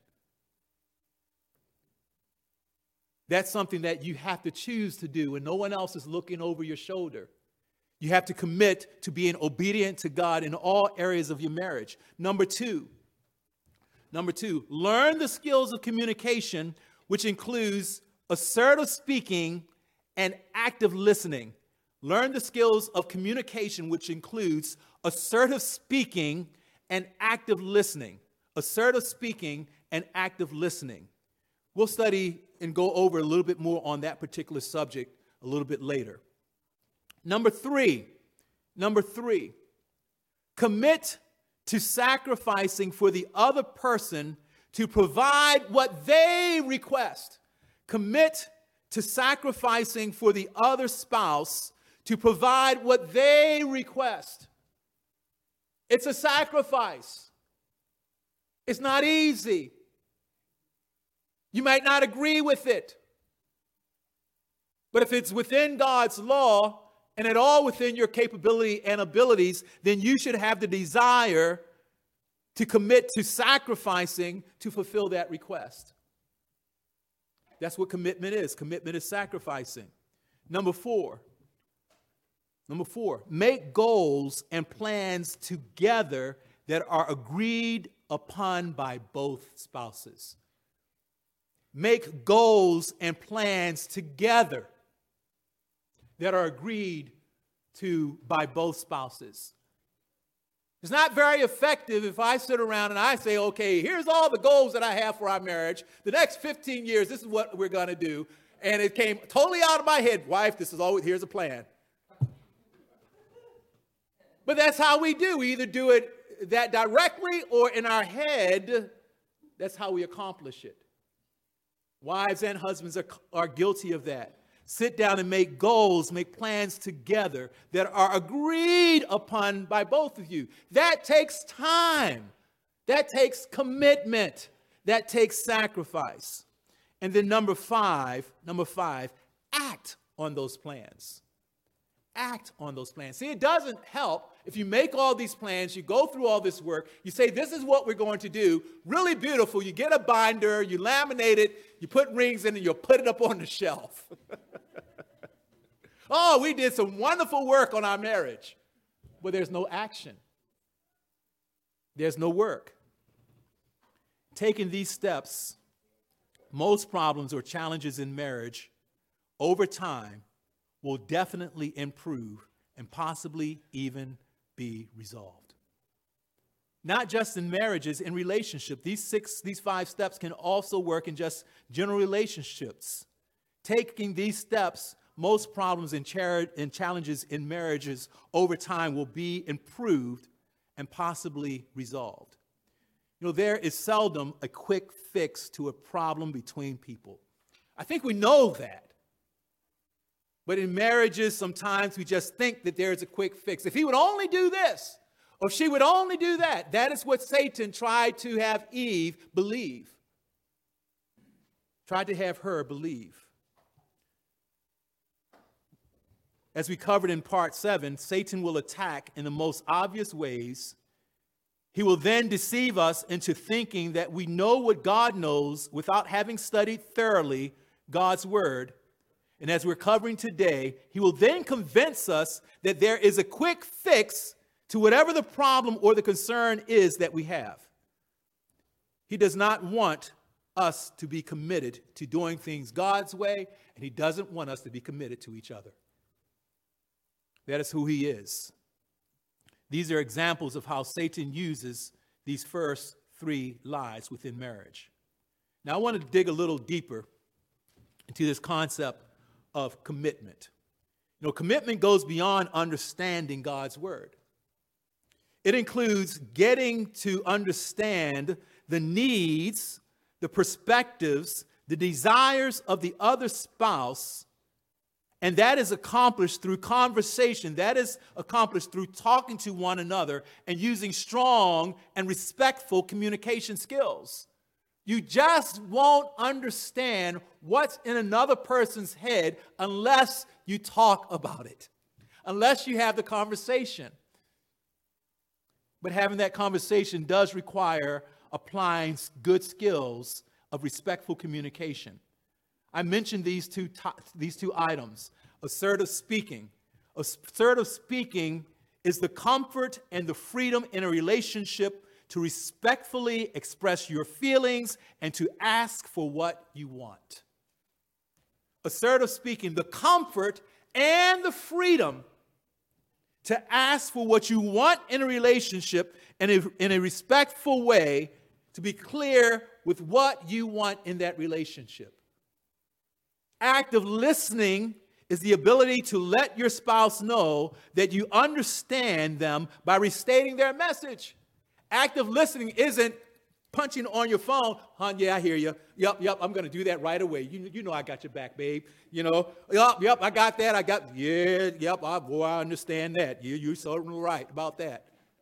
That's something that you have to choose to do when no one else is looking over your shoulder. You have to commit to being obedient to God in all areas of your marriage. Number two, Number two, learn the skills of communication, which includes assertive speaking and active listening. Learn the skills of communication, which includes assertive speaking and active listening. Assertive speaking and active listening. We'll study and go over a little bit more on that particular subject a little bit later. Number three, number three, commit to sacrificing for the other person to provide what they request. Commit to sacrificing for the other spouse to provide what they request. It's a sacrifice. It's not easy. You might not agree with it. But if it's within God's law and at all within your capability and abilities, then you should have the desire to commit to sacrificing to fulfill that request. That's what commitment is. Commitment is sacrificing. Number four. Number four, make goals and plans together that are agreed upon by both spouses. Make goals and plans together that are agreed to by both spouses. It's not very effective if I sit around and I say, okay, here's all the goals that I have for our marriage. The next fifteen years, this is what we're going to do. And it came totally out of my head. Wife, this is always, here's a plan. But that's how we do. We either do it that directly or in our head. That's how we accomplish it. Wives and husbands are, are guilty of that. Sit down and make goals, make plans together that are agreed upon by both of you. That takes time. That takes commitment. That takes sacrifice. And then number five, number five, act on those plans. Act on those plans. See, it doesn't help if you make all these plans, you go through all this work, you say, this is what we're going to do. Really beautiful. You get a binder, you laminate it, you put rings in it, you'll put it up on the shelf. Oh, we did some wonderful work on our marriage. But there's no action. There's no work. Taking these steps, most problems or challenges in marriage over time will definitely improve and possibly even be resolved. Not just in marriages, in relationships. These six, these five steps can also work in just general relationships. Taking these steps, most problems and, char- and challenges in marriages over time will be improved and possibly resolved. You know, there is seldom a quick fix to a problem between people. I think we know that. But in marriages, sometimes we just think that there is a quick fix. If he would only do this, or if she would only do that, that is what Satan tried to have Eve believe. Tried to have her believe. As we covered in part seven, Satan will attack in the most obvious ways. He will then deceive us into thinking that we know what God knows without having studied thoroughly God's word. And as we're covering today, he will then convince us that there is a quick fix to whatever the problem or the concern is that we have. He does not want us to be committed to doing things God's way, and he doesn't want us to be committed to each other. That is who he is. These are examples of how Satan uses these first three lies within marriage. Now, I wanted to dig a little deeper into this concept of commitment. You know, commitment goes beyond understanding God's word. It includes getting to understand the needs, the perspectives, the desires of the other spouse, and that is accomplished through conversation. That is accomplished through talking to one another and using strong and respectful communication skills. You just won't understand what's in another person's head unless you talk about it, unless you have the conversation. But having that conversation does require applying good skills of respectful communication. I mentioned these two, to- these two items. Assertive speaking. Assertive speaking is the comfort and the freedom in a relationship to respectfully express your feelings and to ask for what you want. Assertive speaking, the comfort and the freedom to ask for what you want in a relationship in a, in a respectful way, to be clear with what you want in that relationship. Active listening is the ability to let your spouse know that you understand them by restating their message. Active listening isn't punching on your phone, hon, yeah, I hear you. Yup, yup, I'm going to do that right away. You, you know I got your back, babe. You know, yup, yup, I got that. I got, yeah, yup, I, boy, I understand that. You, you're certainly right about that.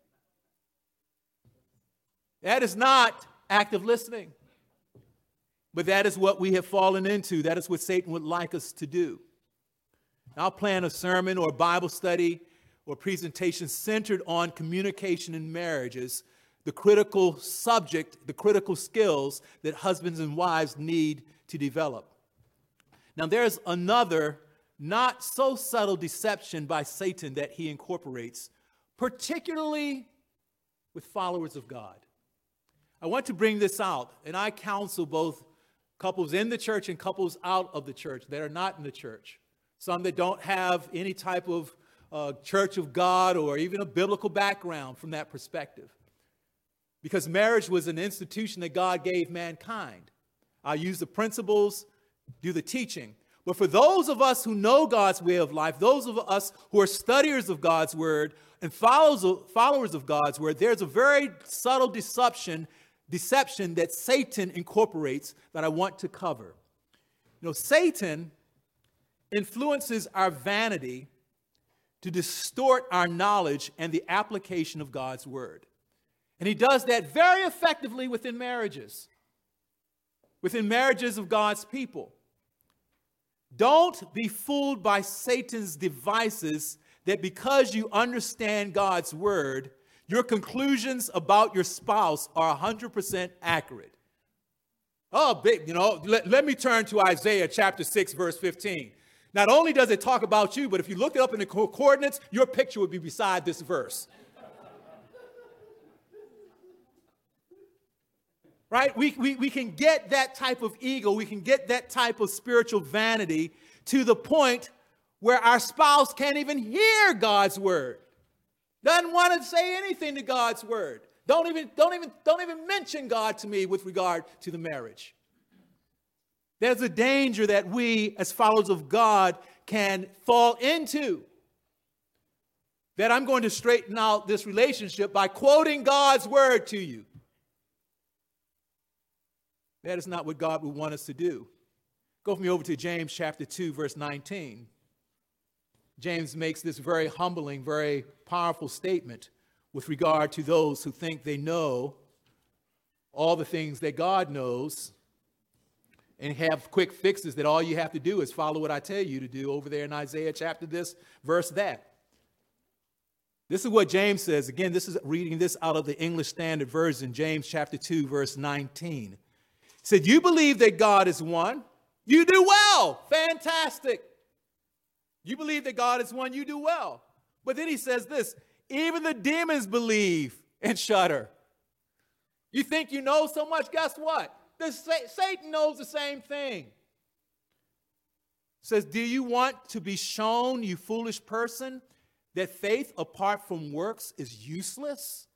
That is not active listening. But that is what we have fallen into. That is what Satan would like us to do. I'll plan a sermon or Bible study or presentation centered on communication in marriages, the critical subject, the critical skills that husbands and wives need to develop. Now, there's another not so subtle deception by Satan that he incorporates, particularly with followers of God. I want to bring this out, and I counsel both couples in the church and couples out of the church that are not in the church. Some that don't have any type of uh, church of God or even a biblical background from that perspective. Because marriage was an institution that God gave mankind. I use the principles, do the teaching. But for those of us who know God's way of life, those of us who are studiers of God's word and followers of, followers of God's word, there's a very subtle deception, deception that Satan incorporates that I want to cover. You know, Satan influences our vanity to distort our knowledge and the application of God's word. And he does that very effectively within marriages, within marriages of God's people. Don't be fooled by Satan's devices that because you understand God's word, your conclusions about your spouse are one hundred percent accurate. Oh, babe, you know, let, let me turn to Isaiah chapter six, verse fifteen. Not only does it talk about you, but if you looked it up in the co- coordinates, your picture would be beside this verse. Right? We, we, we can get that type of ego. We can get that type of spiritual vanity to the point where our spouse can't even hear God's word. Doesn't want to say anything to God's word. Don't even, don't even, don't even mention God to me with regard to the marriage. There's a danger that we, as followers of God, can fall into. That I'm going to straighten out this relationship by quoting God's word to you. That is not what God would want us to do. Go with me over to James chapter two, verse nineteen. James makes this very humbling, very powerful statement with regard to those who think they know all the things that God knows and have quick fixes that all you have to do is follow what I tell you to do over there in Isaiah chapter this, verse that. This is what James says. Again, this is reading this out of the English Standard Version, James chapter two, verse nineteen. He said, you believe that God is one. You do well. Fantastic. You believe that God is one. You do well. But then he says this, even the demons believe and shudder. You think you know so much? Guess what? The, Satan knows the same thing. Says, do you want to be shown, you foolish person, that faith apart from works is useless?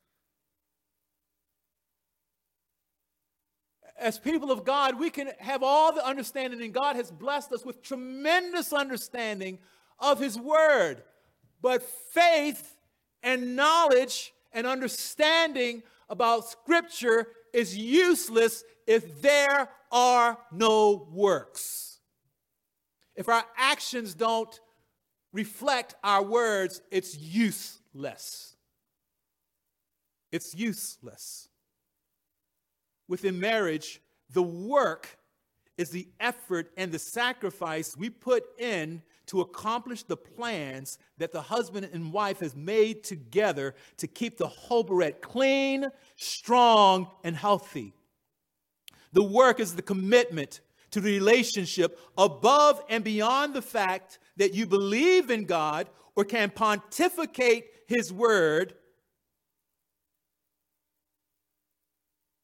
As people of God, we can have all the understanding, and God has blessed us with tremendous understanding of his word. But faith and knowledge and understanding about Scripture is useless if there are no works. If our actions don't reflect our words, it's useless. It's useless. Within marriage, the work is the effort and the sacrifice we put in to accomplish the plans that the husband and wife has made together to keep the hobarette clean, strong, and healthy. The work is the commitment to the relationship above and beyond the fact that you believe in God or can pontificate his word.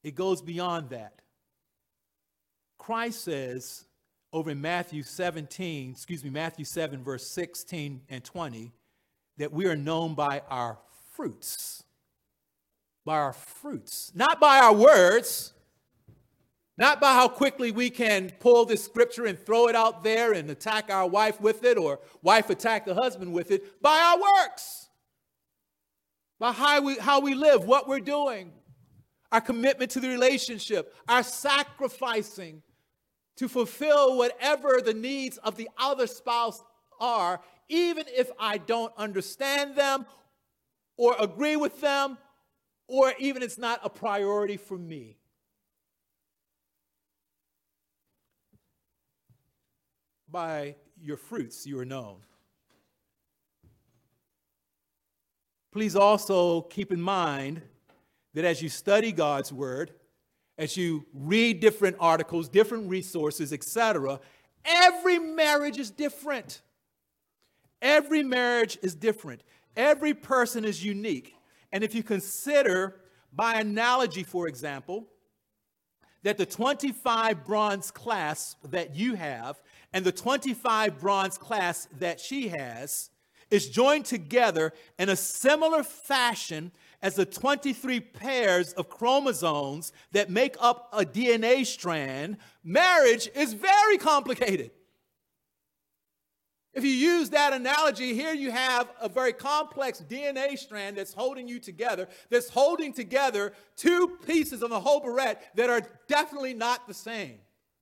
It goes beyond that. Christ says over in Matthew seventeen, excuse me, Matthew seven, verse sixteen and twenty, that we are known by our fruits. By our fruits. Not by our words. Not by how quickly we can pull this scripture and throw it out there and attack our wife with it, or wife attack the husband with it. By our works. By how we, how we live, what we're doing. Our commitment to the relationship. Our sacrificing to fulfill whatever the needs of the other spouse are, even if I don't understand them or agree with them, or even it's not a priority for me. By your fruits you are known. Please also keep in mind that as you study God's word, as you read different articles, different resources, et cetera, every marriage is different. Every marriage is different. Every person is unique. And if you consider, by analogy, for example, that the twenty-five bronze clasp that you have and the twenty-five bronze clasp that she has is joined together in a similar fashion as the twenty-three pairs of chromosomes that make up a D N A strand, marriage is very complicated. If you use that analogy, here you have a very complex D N A strand that's holding you together, that's holding together two pieces of the whole barrette that are definitely not the same.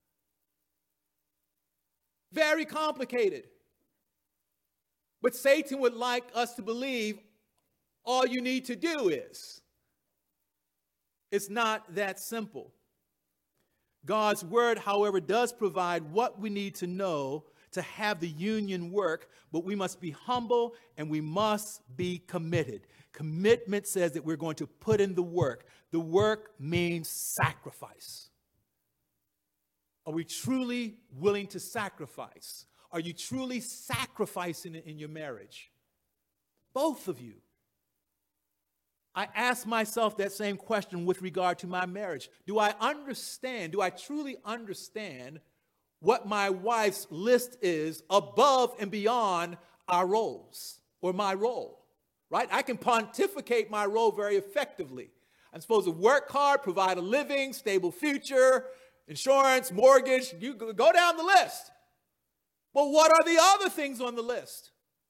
Very complicated. But Satan would like us to believe all you need to do is. It's not that simple. God's word, however, does provide what we need to know to have the union work, but we must be humble and we must be committed. Commitment says that we're going to put in the work. The work means sacrifice. Are we truly willing to sacrifice? Are you truly sacrificing in your marriage? Both of you. I ask myself that same question with regard to my marriage. Do I understand, do I truly understand what my wife's list is above and beyond our roles or my role, right? I can pontificate my role very effectively. I'm supposed to work hard, provide a living, stable future, insurance, mortgage, you go down the list. But what are the other things on the list?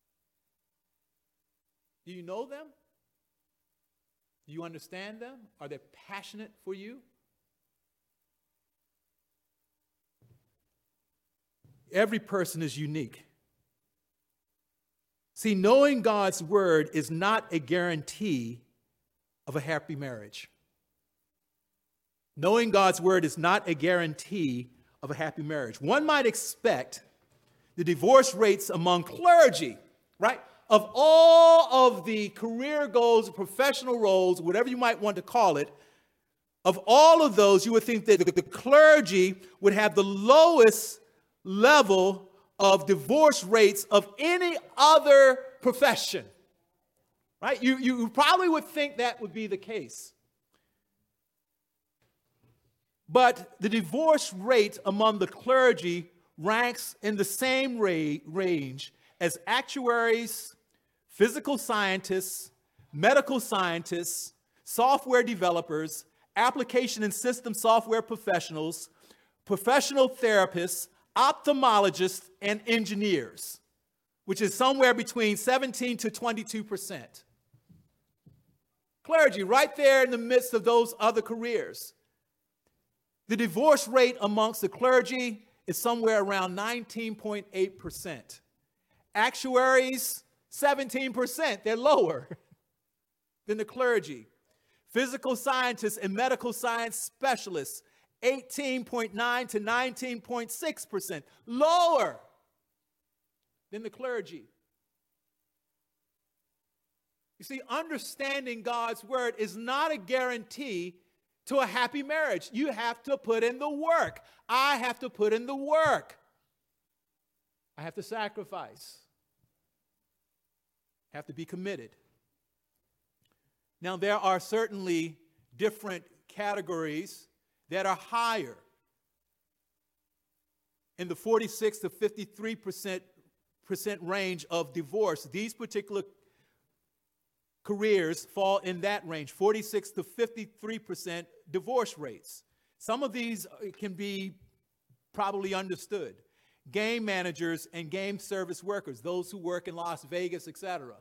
Do you know them? Do you understand them? Are they passionate for you? Every person is unique. See, knowing God's word is not a guarantee of a happy marriage. Knowing God's word is not a guarantee of a happy marriage. One might expect the divorce rates among clergy, right? Of all of the career goals, professional roles, whatever you might want to call it, of all of those, you would think that the clergy would have the lowest level of divorce rates of any other profession, right? You, you probably would think that would be the case. But the divorce rate among the clergy ranks in the same ra- range as actuaries, physical scientists, medical scientists, software developers, application and system software professionals, professional therapists, ophthalmologists, and engineers, which is somewhere between seventeen to twenty-two percent. Clergy, right there in the midst of those other careers. The divorce rate amongst the clergy is somewhere around nineteen point eight percent. Actuaries, seventeen percent. They're lower than the clergy. Physical scientists and medical science specialists, eighteen point nine to nineteen point six percent. Lower than the clergy. You see, understanding God's word is not a guarantee to a happy marriage. You have to put in the work. I have to put in the work. I have to sacrifice. Have to be committed. Now, there are certainly different categories that are higher. In the forty-six to fifty-three percent percent range of divorce, these particular careers fall in that range, forty-six to fifty-three percent divorce rates. Some of these can be probably understood. Game managers and game service workers, those who work in Las Vegas, et cetera.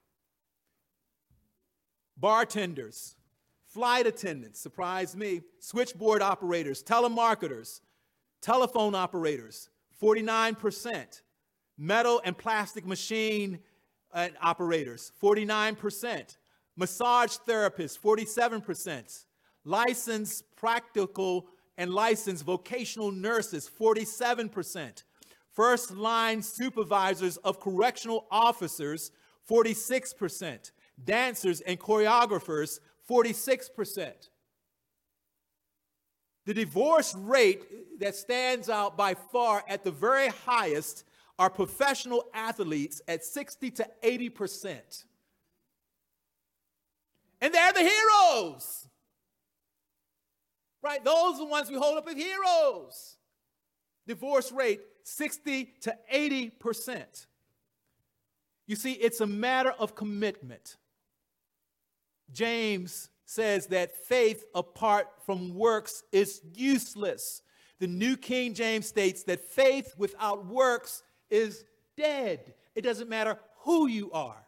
Bartenders, flight attendants, surprised me, switchboard operators, telemarketers, telephone operators, forty-nine percent. Metal and plastic machine uh, operators, forty-nine percent. Massage therapists, forty-seven percent. Licensed practical and licensed vocational nurses, forty-seven percent. First line supervisors of correctional officers, forty-six percent. Dancers and choreographers, forty-six percent. The divorce rate that stands out by far at the very highest are professional athletes at sixty to eighty percent. And they're the heroes. Right? Those are the ones we hold up as heroes. Divorce rate, sixty to eighty percent. You see, it's a matter of commitment. James says that faith apart from works is useless. The New King James states that faith without works is dead. It doesn't matter who you are,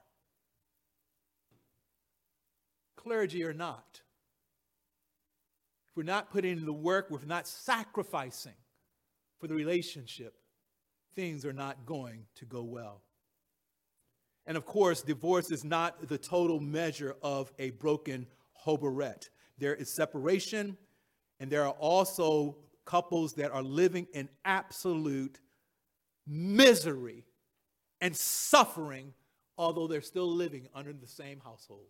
clergy or not. If we're not putting in the work, if we're not sacrificing for the relationship, things are not going to go well. And of course, divorce is not the total measure of a broken hoberette. There is separation, and there are also couples that are living in absolute misery and suffering, although they're still living under the same household.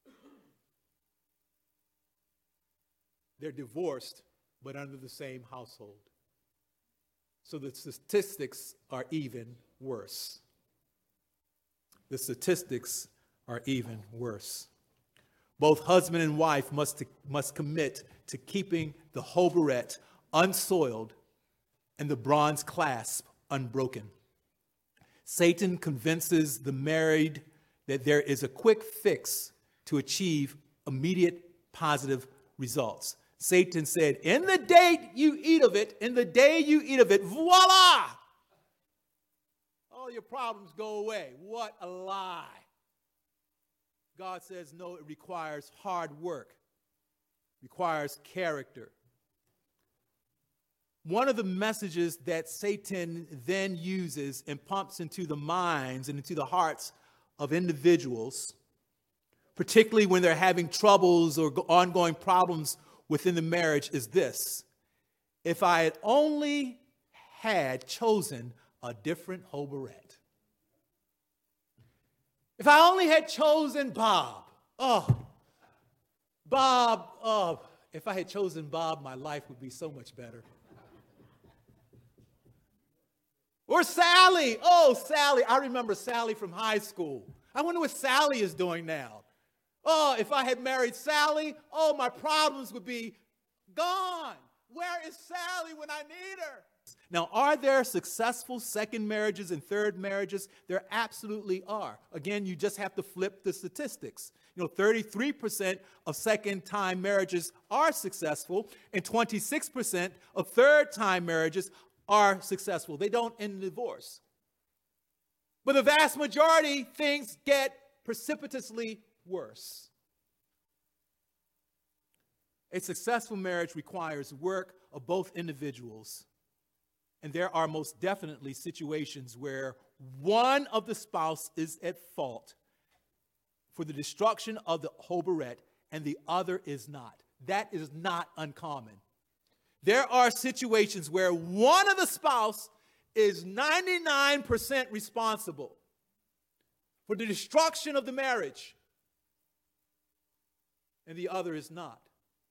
They're divorced, but under the same household. So the statistics are even worse. The statistics are even worse. Both husband and wife must, must commit to keeping the hoberette unsoiled and the bronze clasp unbroken. Satan convinces the married that there is a quick fix to achieve immediate positive results. Satan said, in the day you eat of it, in the day you eat of it, voila! All your problems go away. What a lie. God says, no, it requires hard work, requires character. One of the messages that Satan then uses and pumps into the minds and into the hearts of individuals, particularly when they're having troubles or ongoing problems within the marriage, is this: if I had only had chosen a different hoberette. If I only had chosen Bob. Oh, Bob, oh, if I had chosen Bob, my life would be so much better. Or Sally. Oh, Sally. I remember Sally from high school. I wonder what Sally is doing now. Oh, if I had married Sally, oh, my problems would be gone. Where is Sally when I need her? Now, are there successful second marriages and third marriages? There absolutely are. Again, you just have to flip the statistics. You know, thirty-three percent of second-time marriages are successful, and twenty-six percent of third-time marriages are successful. They don't end in divorce. But the vast majority, things get precipitously worse. A successful marriage requires work of both individuals. And there are most definitely situations where one of the spouse is at fault for the destruction of the hoberette and the other is not. That is not uncommon. There are situations where one of the spouse is ninety-nine percent responsible for the destruction of the marriage and the other is not.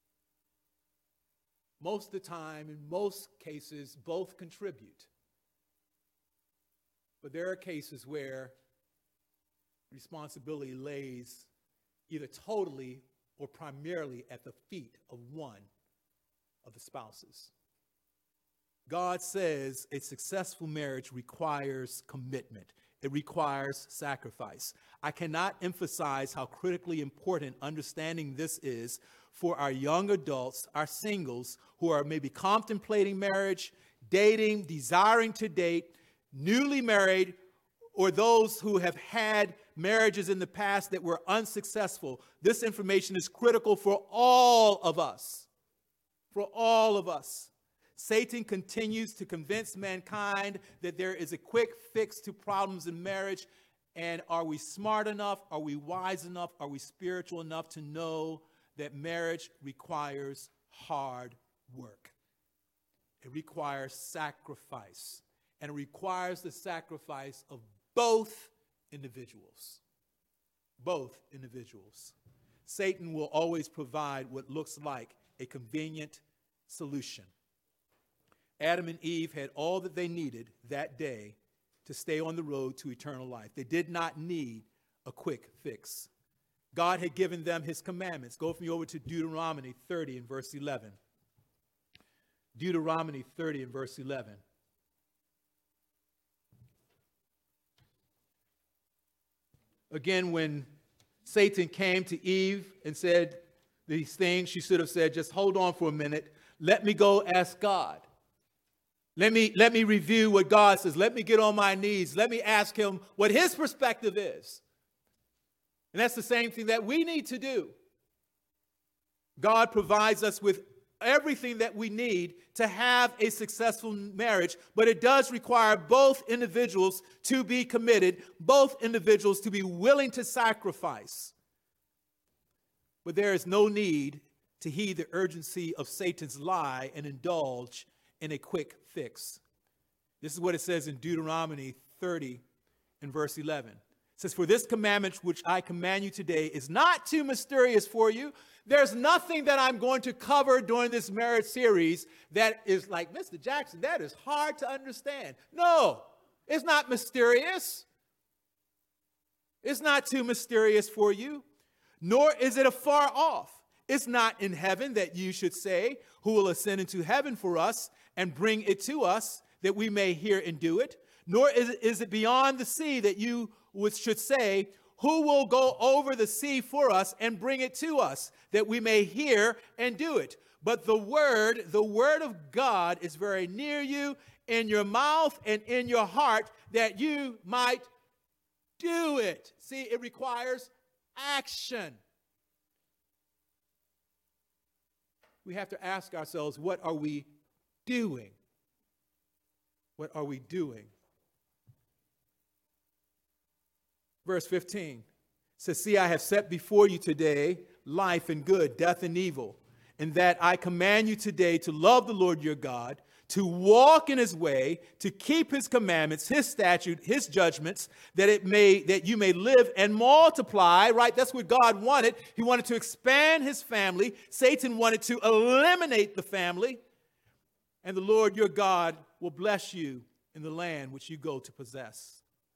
Most of the time, in most cases, both contribute. But there are cases where responsibility lays either totally or primarily at the feet of one of the spouses. God says a successful marriage requires commitment. It requires sacrifice. I cannot emphasize how critically important understanding this is for our young adults, our singles who are maybe contemplating marriage, dating, desiring to date, newly married, or those who have had marriages in the past that were unsuccessful. This information is critical for all of us. For all of us. Satan continues to convince mankind that there is a quick fix to problems in marriage. And are we smart enough? Are we wise enough? Are we spiritual enough to know that marriage requires hard work? It requires sacrifice. And it requires the sacrifice of both individuals. Both individuals. Satan will always provide what looks like a convenient solution. Adam and Eve had all that they needed that day to stay on the road to eternal life. They did not need a quick fix. God had given them his commandments. Go with me over to Deuteronomy thirty and verse eleven. Deuteronomy thirty and verse eleven. Again, when Satan came to Eve and said these things, she should have said, just hold on for a minute. Let me go ask God. Let me, let me review what God says. Let me get on my knees. Let me ask him what his perspective is. And that's the same thing that we need to do. God provides us with everything that we need to have a successful marriage, but it does require both individuals to be committed, both individuals to be willing to sacrifice. But there is no need to heed the urgency of Satan's lie and indulge in a quick fix. This is what it says in Deuteronomy thirty and verse eleven. It says, for this commandment which I command you today is not too mysterious for you. There's nothing that I'm going to cover during this marriage series that is like, Mister Jackson, that is hard to understand. No, it's not mysterious. It's not too mysterious for you, nor is it afar off. It's not in heaven that you should say, who will ascend into heaven for us and bring it to us that we may hear and do it. Nor is it, is it beyond the sea that you would, should say, who will go over the sea for us and bring it to us that we may hear and do it. But the word, the word of God is very near you, in your mouth and in your heart, that you might do it. See, it requires action. We have to ask ourselves, what are we doing? What are we doing? Verse fifteen says, see, I have set before you today life and good, death and evil, and that I command you today to love the Lord your God, to walk in his way, to keep his commandments, his statute, his judgments, that it may, that you may live and multiply, right? That's what God wanted. He wanted to expand his family. Satan wanted to eliminate the family. And the Lord your God will bless you in the land which you go to possess.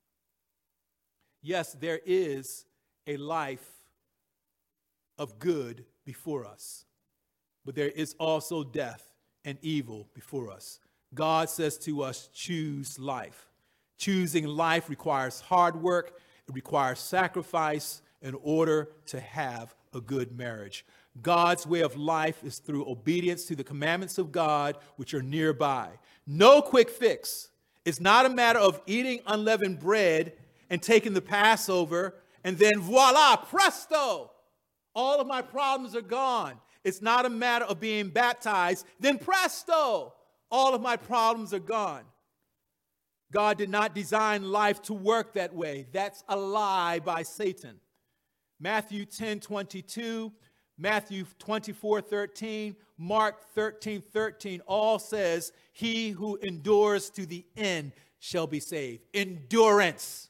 Yes, there is a life of good before us, but there is also death and evil before us. God says to us, choose life. Choosing life requires hard work. It requires sacrifice in order to have a good marriage. God's way of life is through obedience to the commandments of God, which are nearby. No quick fix. It's not a matter of eating unleavened bread and taking the Passover, and then voila, presto, all of my problems are gone. It's not a matter of being baptized, then presto, all of my problems are gone. God did not design life to work that way. That's a lie by Satan. Matthew ten twenty-two, Matthew twenty-four thirteen, Mark thirteen thirteen, all says, he who endures to the end shall be saved. Endurance.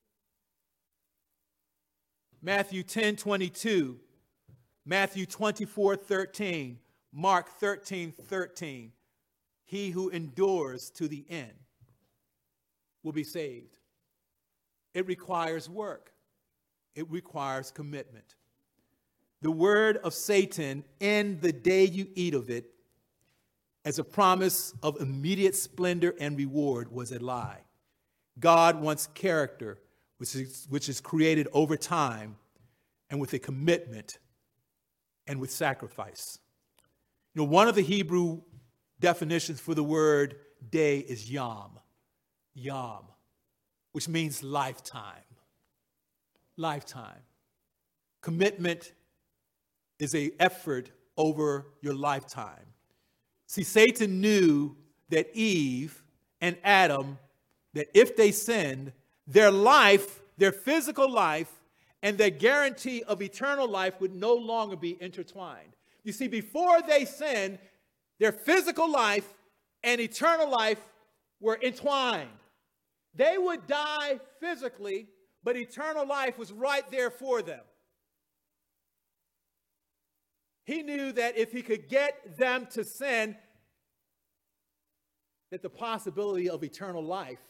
Matthew ten twenty-two, Matthew twenty-four thirteen, Mark thirteen thirteen. He who endures to the end will be saved. It requires work. It requires commitment. the word of Satan in the day you eat of it as a promise of immediate splendor and reward was a lie. God wants character, which is, which is created over time and with a commitment and with sacrifice. You know, one of the Hebrew definitions for the word day is yom, yom, which means lifetime, lifetime. Commitment is an effort over your lifetime. See, Satan knew that Eve and Adam, that if they sinned, their life, their physical life, and their guarantee of eternal life would no longer be intertwined. You see, before they sinned, their physical life and eternal life were entwined. They would die physically, but eternal life was right there for them. He knew that if he could get them to sin, that the possibility of eternal life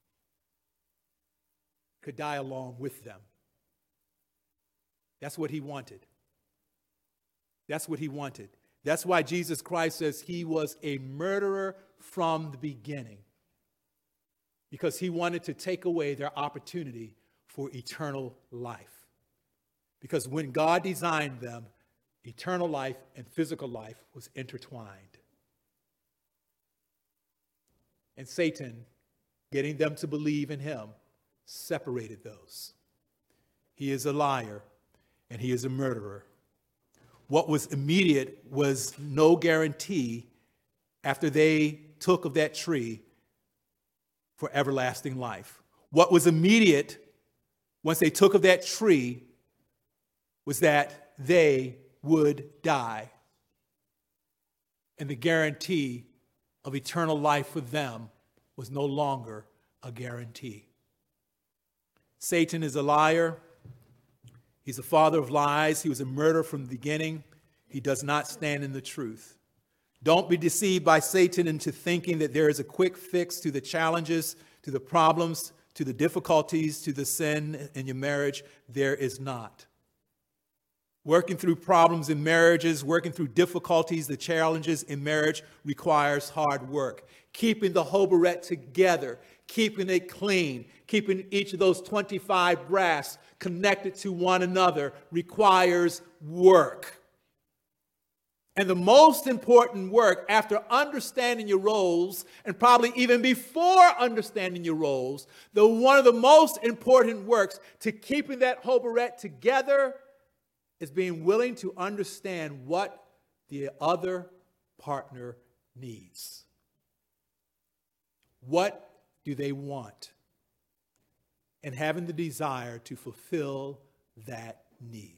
could die along with them. That's what he wanted. That's what he wanted. That's why Jesus Christ says he was a murderer from the beginning, because he wanted to take away their opportunity for eternal life. Because when God designed them, eternal life and physical life was intertwined. And Satan, getting them to believe in him, separated those. He is a liar and he is a murderer. What was immediate was no guarantee after they took of that tree for everlasting life. What was immediate once they took of that tree was that they would die. And the guarantee of eternal life for them was no longer a guarantee. Satan is a liar. He's a father of lies. He was a murderer from the beginning. He does not stand in the truth. Don't be deceived by Satan into thinking that there is a quick fix to the challenges, to the problems, to the difficulties, to the sin in your marriage. There is not. Working through problems in marriages, working through difficulties, the challenges in marriage requires hard work. Keeping the hobaret together, keeping it clean, keeping each of those twenty-five brass connected to one another requires work. And the most important work, after understanding your roles, and probably even before understanding your roles, the one of the most important works to keeping that hobaret together is being willing to understand what the other partner needs. What do they want? And having the desire to fulfill that need.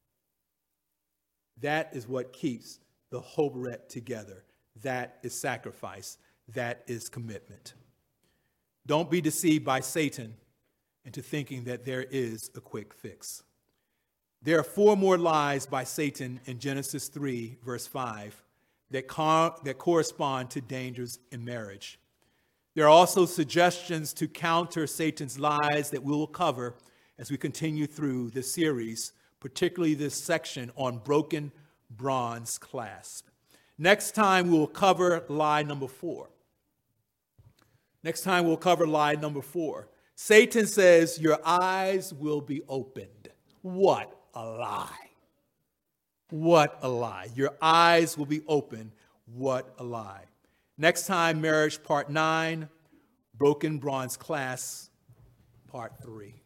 That is what keeps the hobaret together. That is sacrifice. That is commitment. Don't be deceived by Satan into thinking that there is a quick fix. There are four more lies by Satan in Genesis three, verse five, that, co- that correspond to dangers in marriage. There are also suggestions to counter Satan's lies that we will cover as we continue through this series, particularly this section on broken bronze clasp. Next time, we will cover lie number four. Next time, we'll cover lie number four. Satan says, your eyes will be opened. What a lie. What a lie. Your eyes will be open. What a lie. Next time, marriage part nine, broken bronze clasp part three.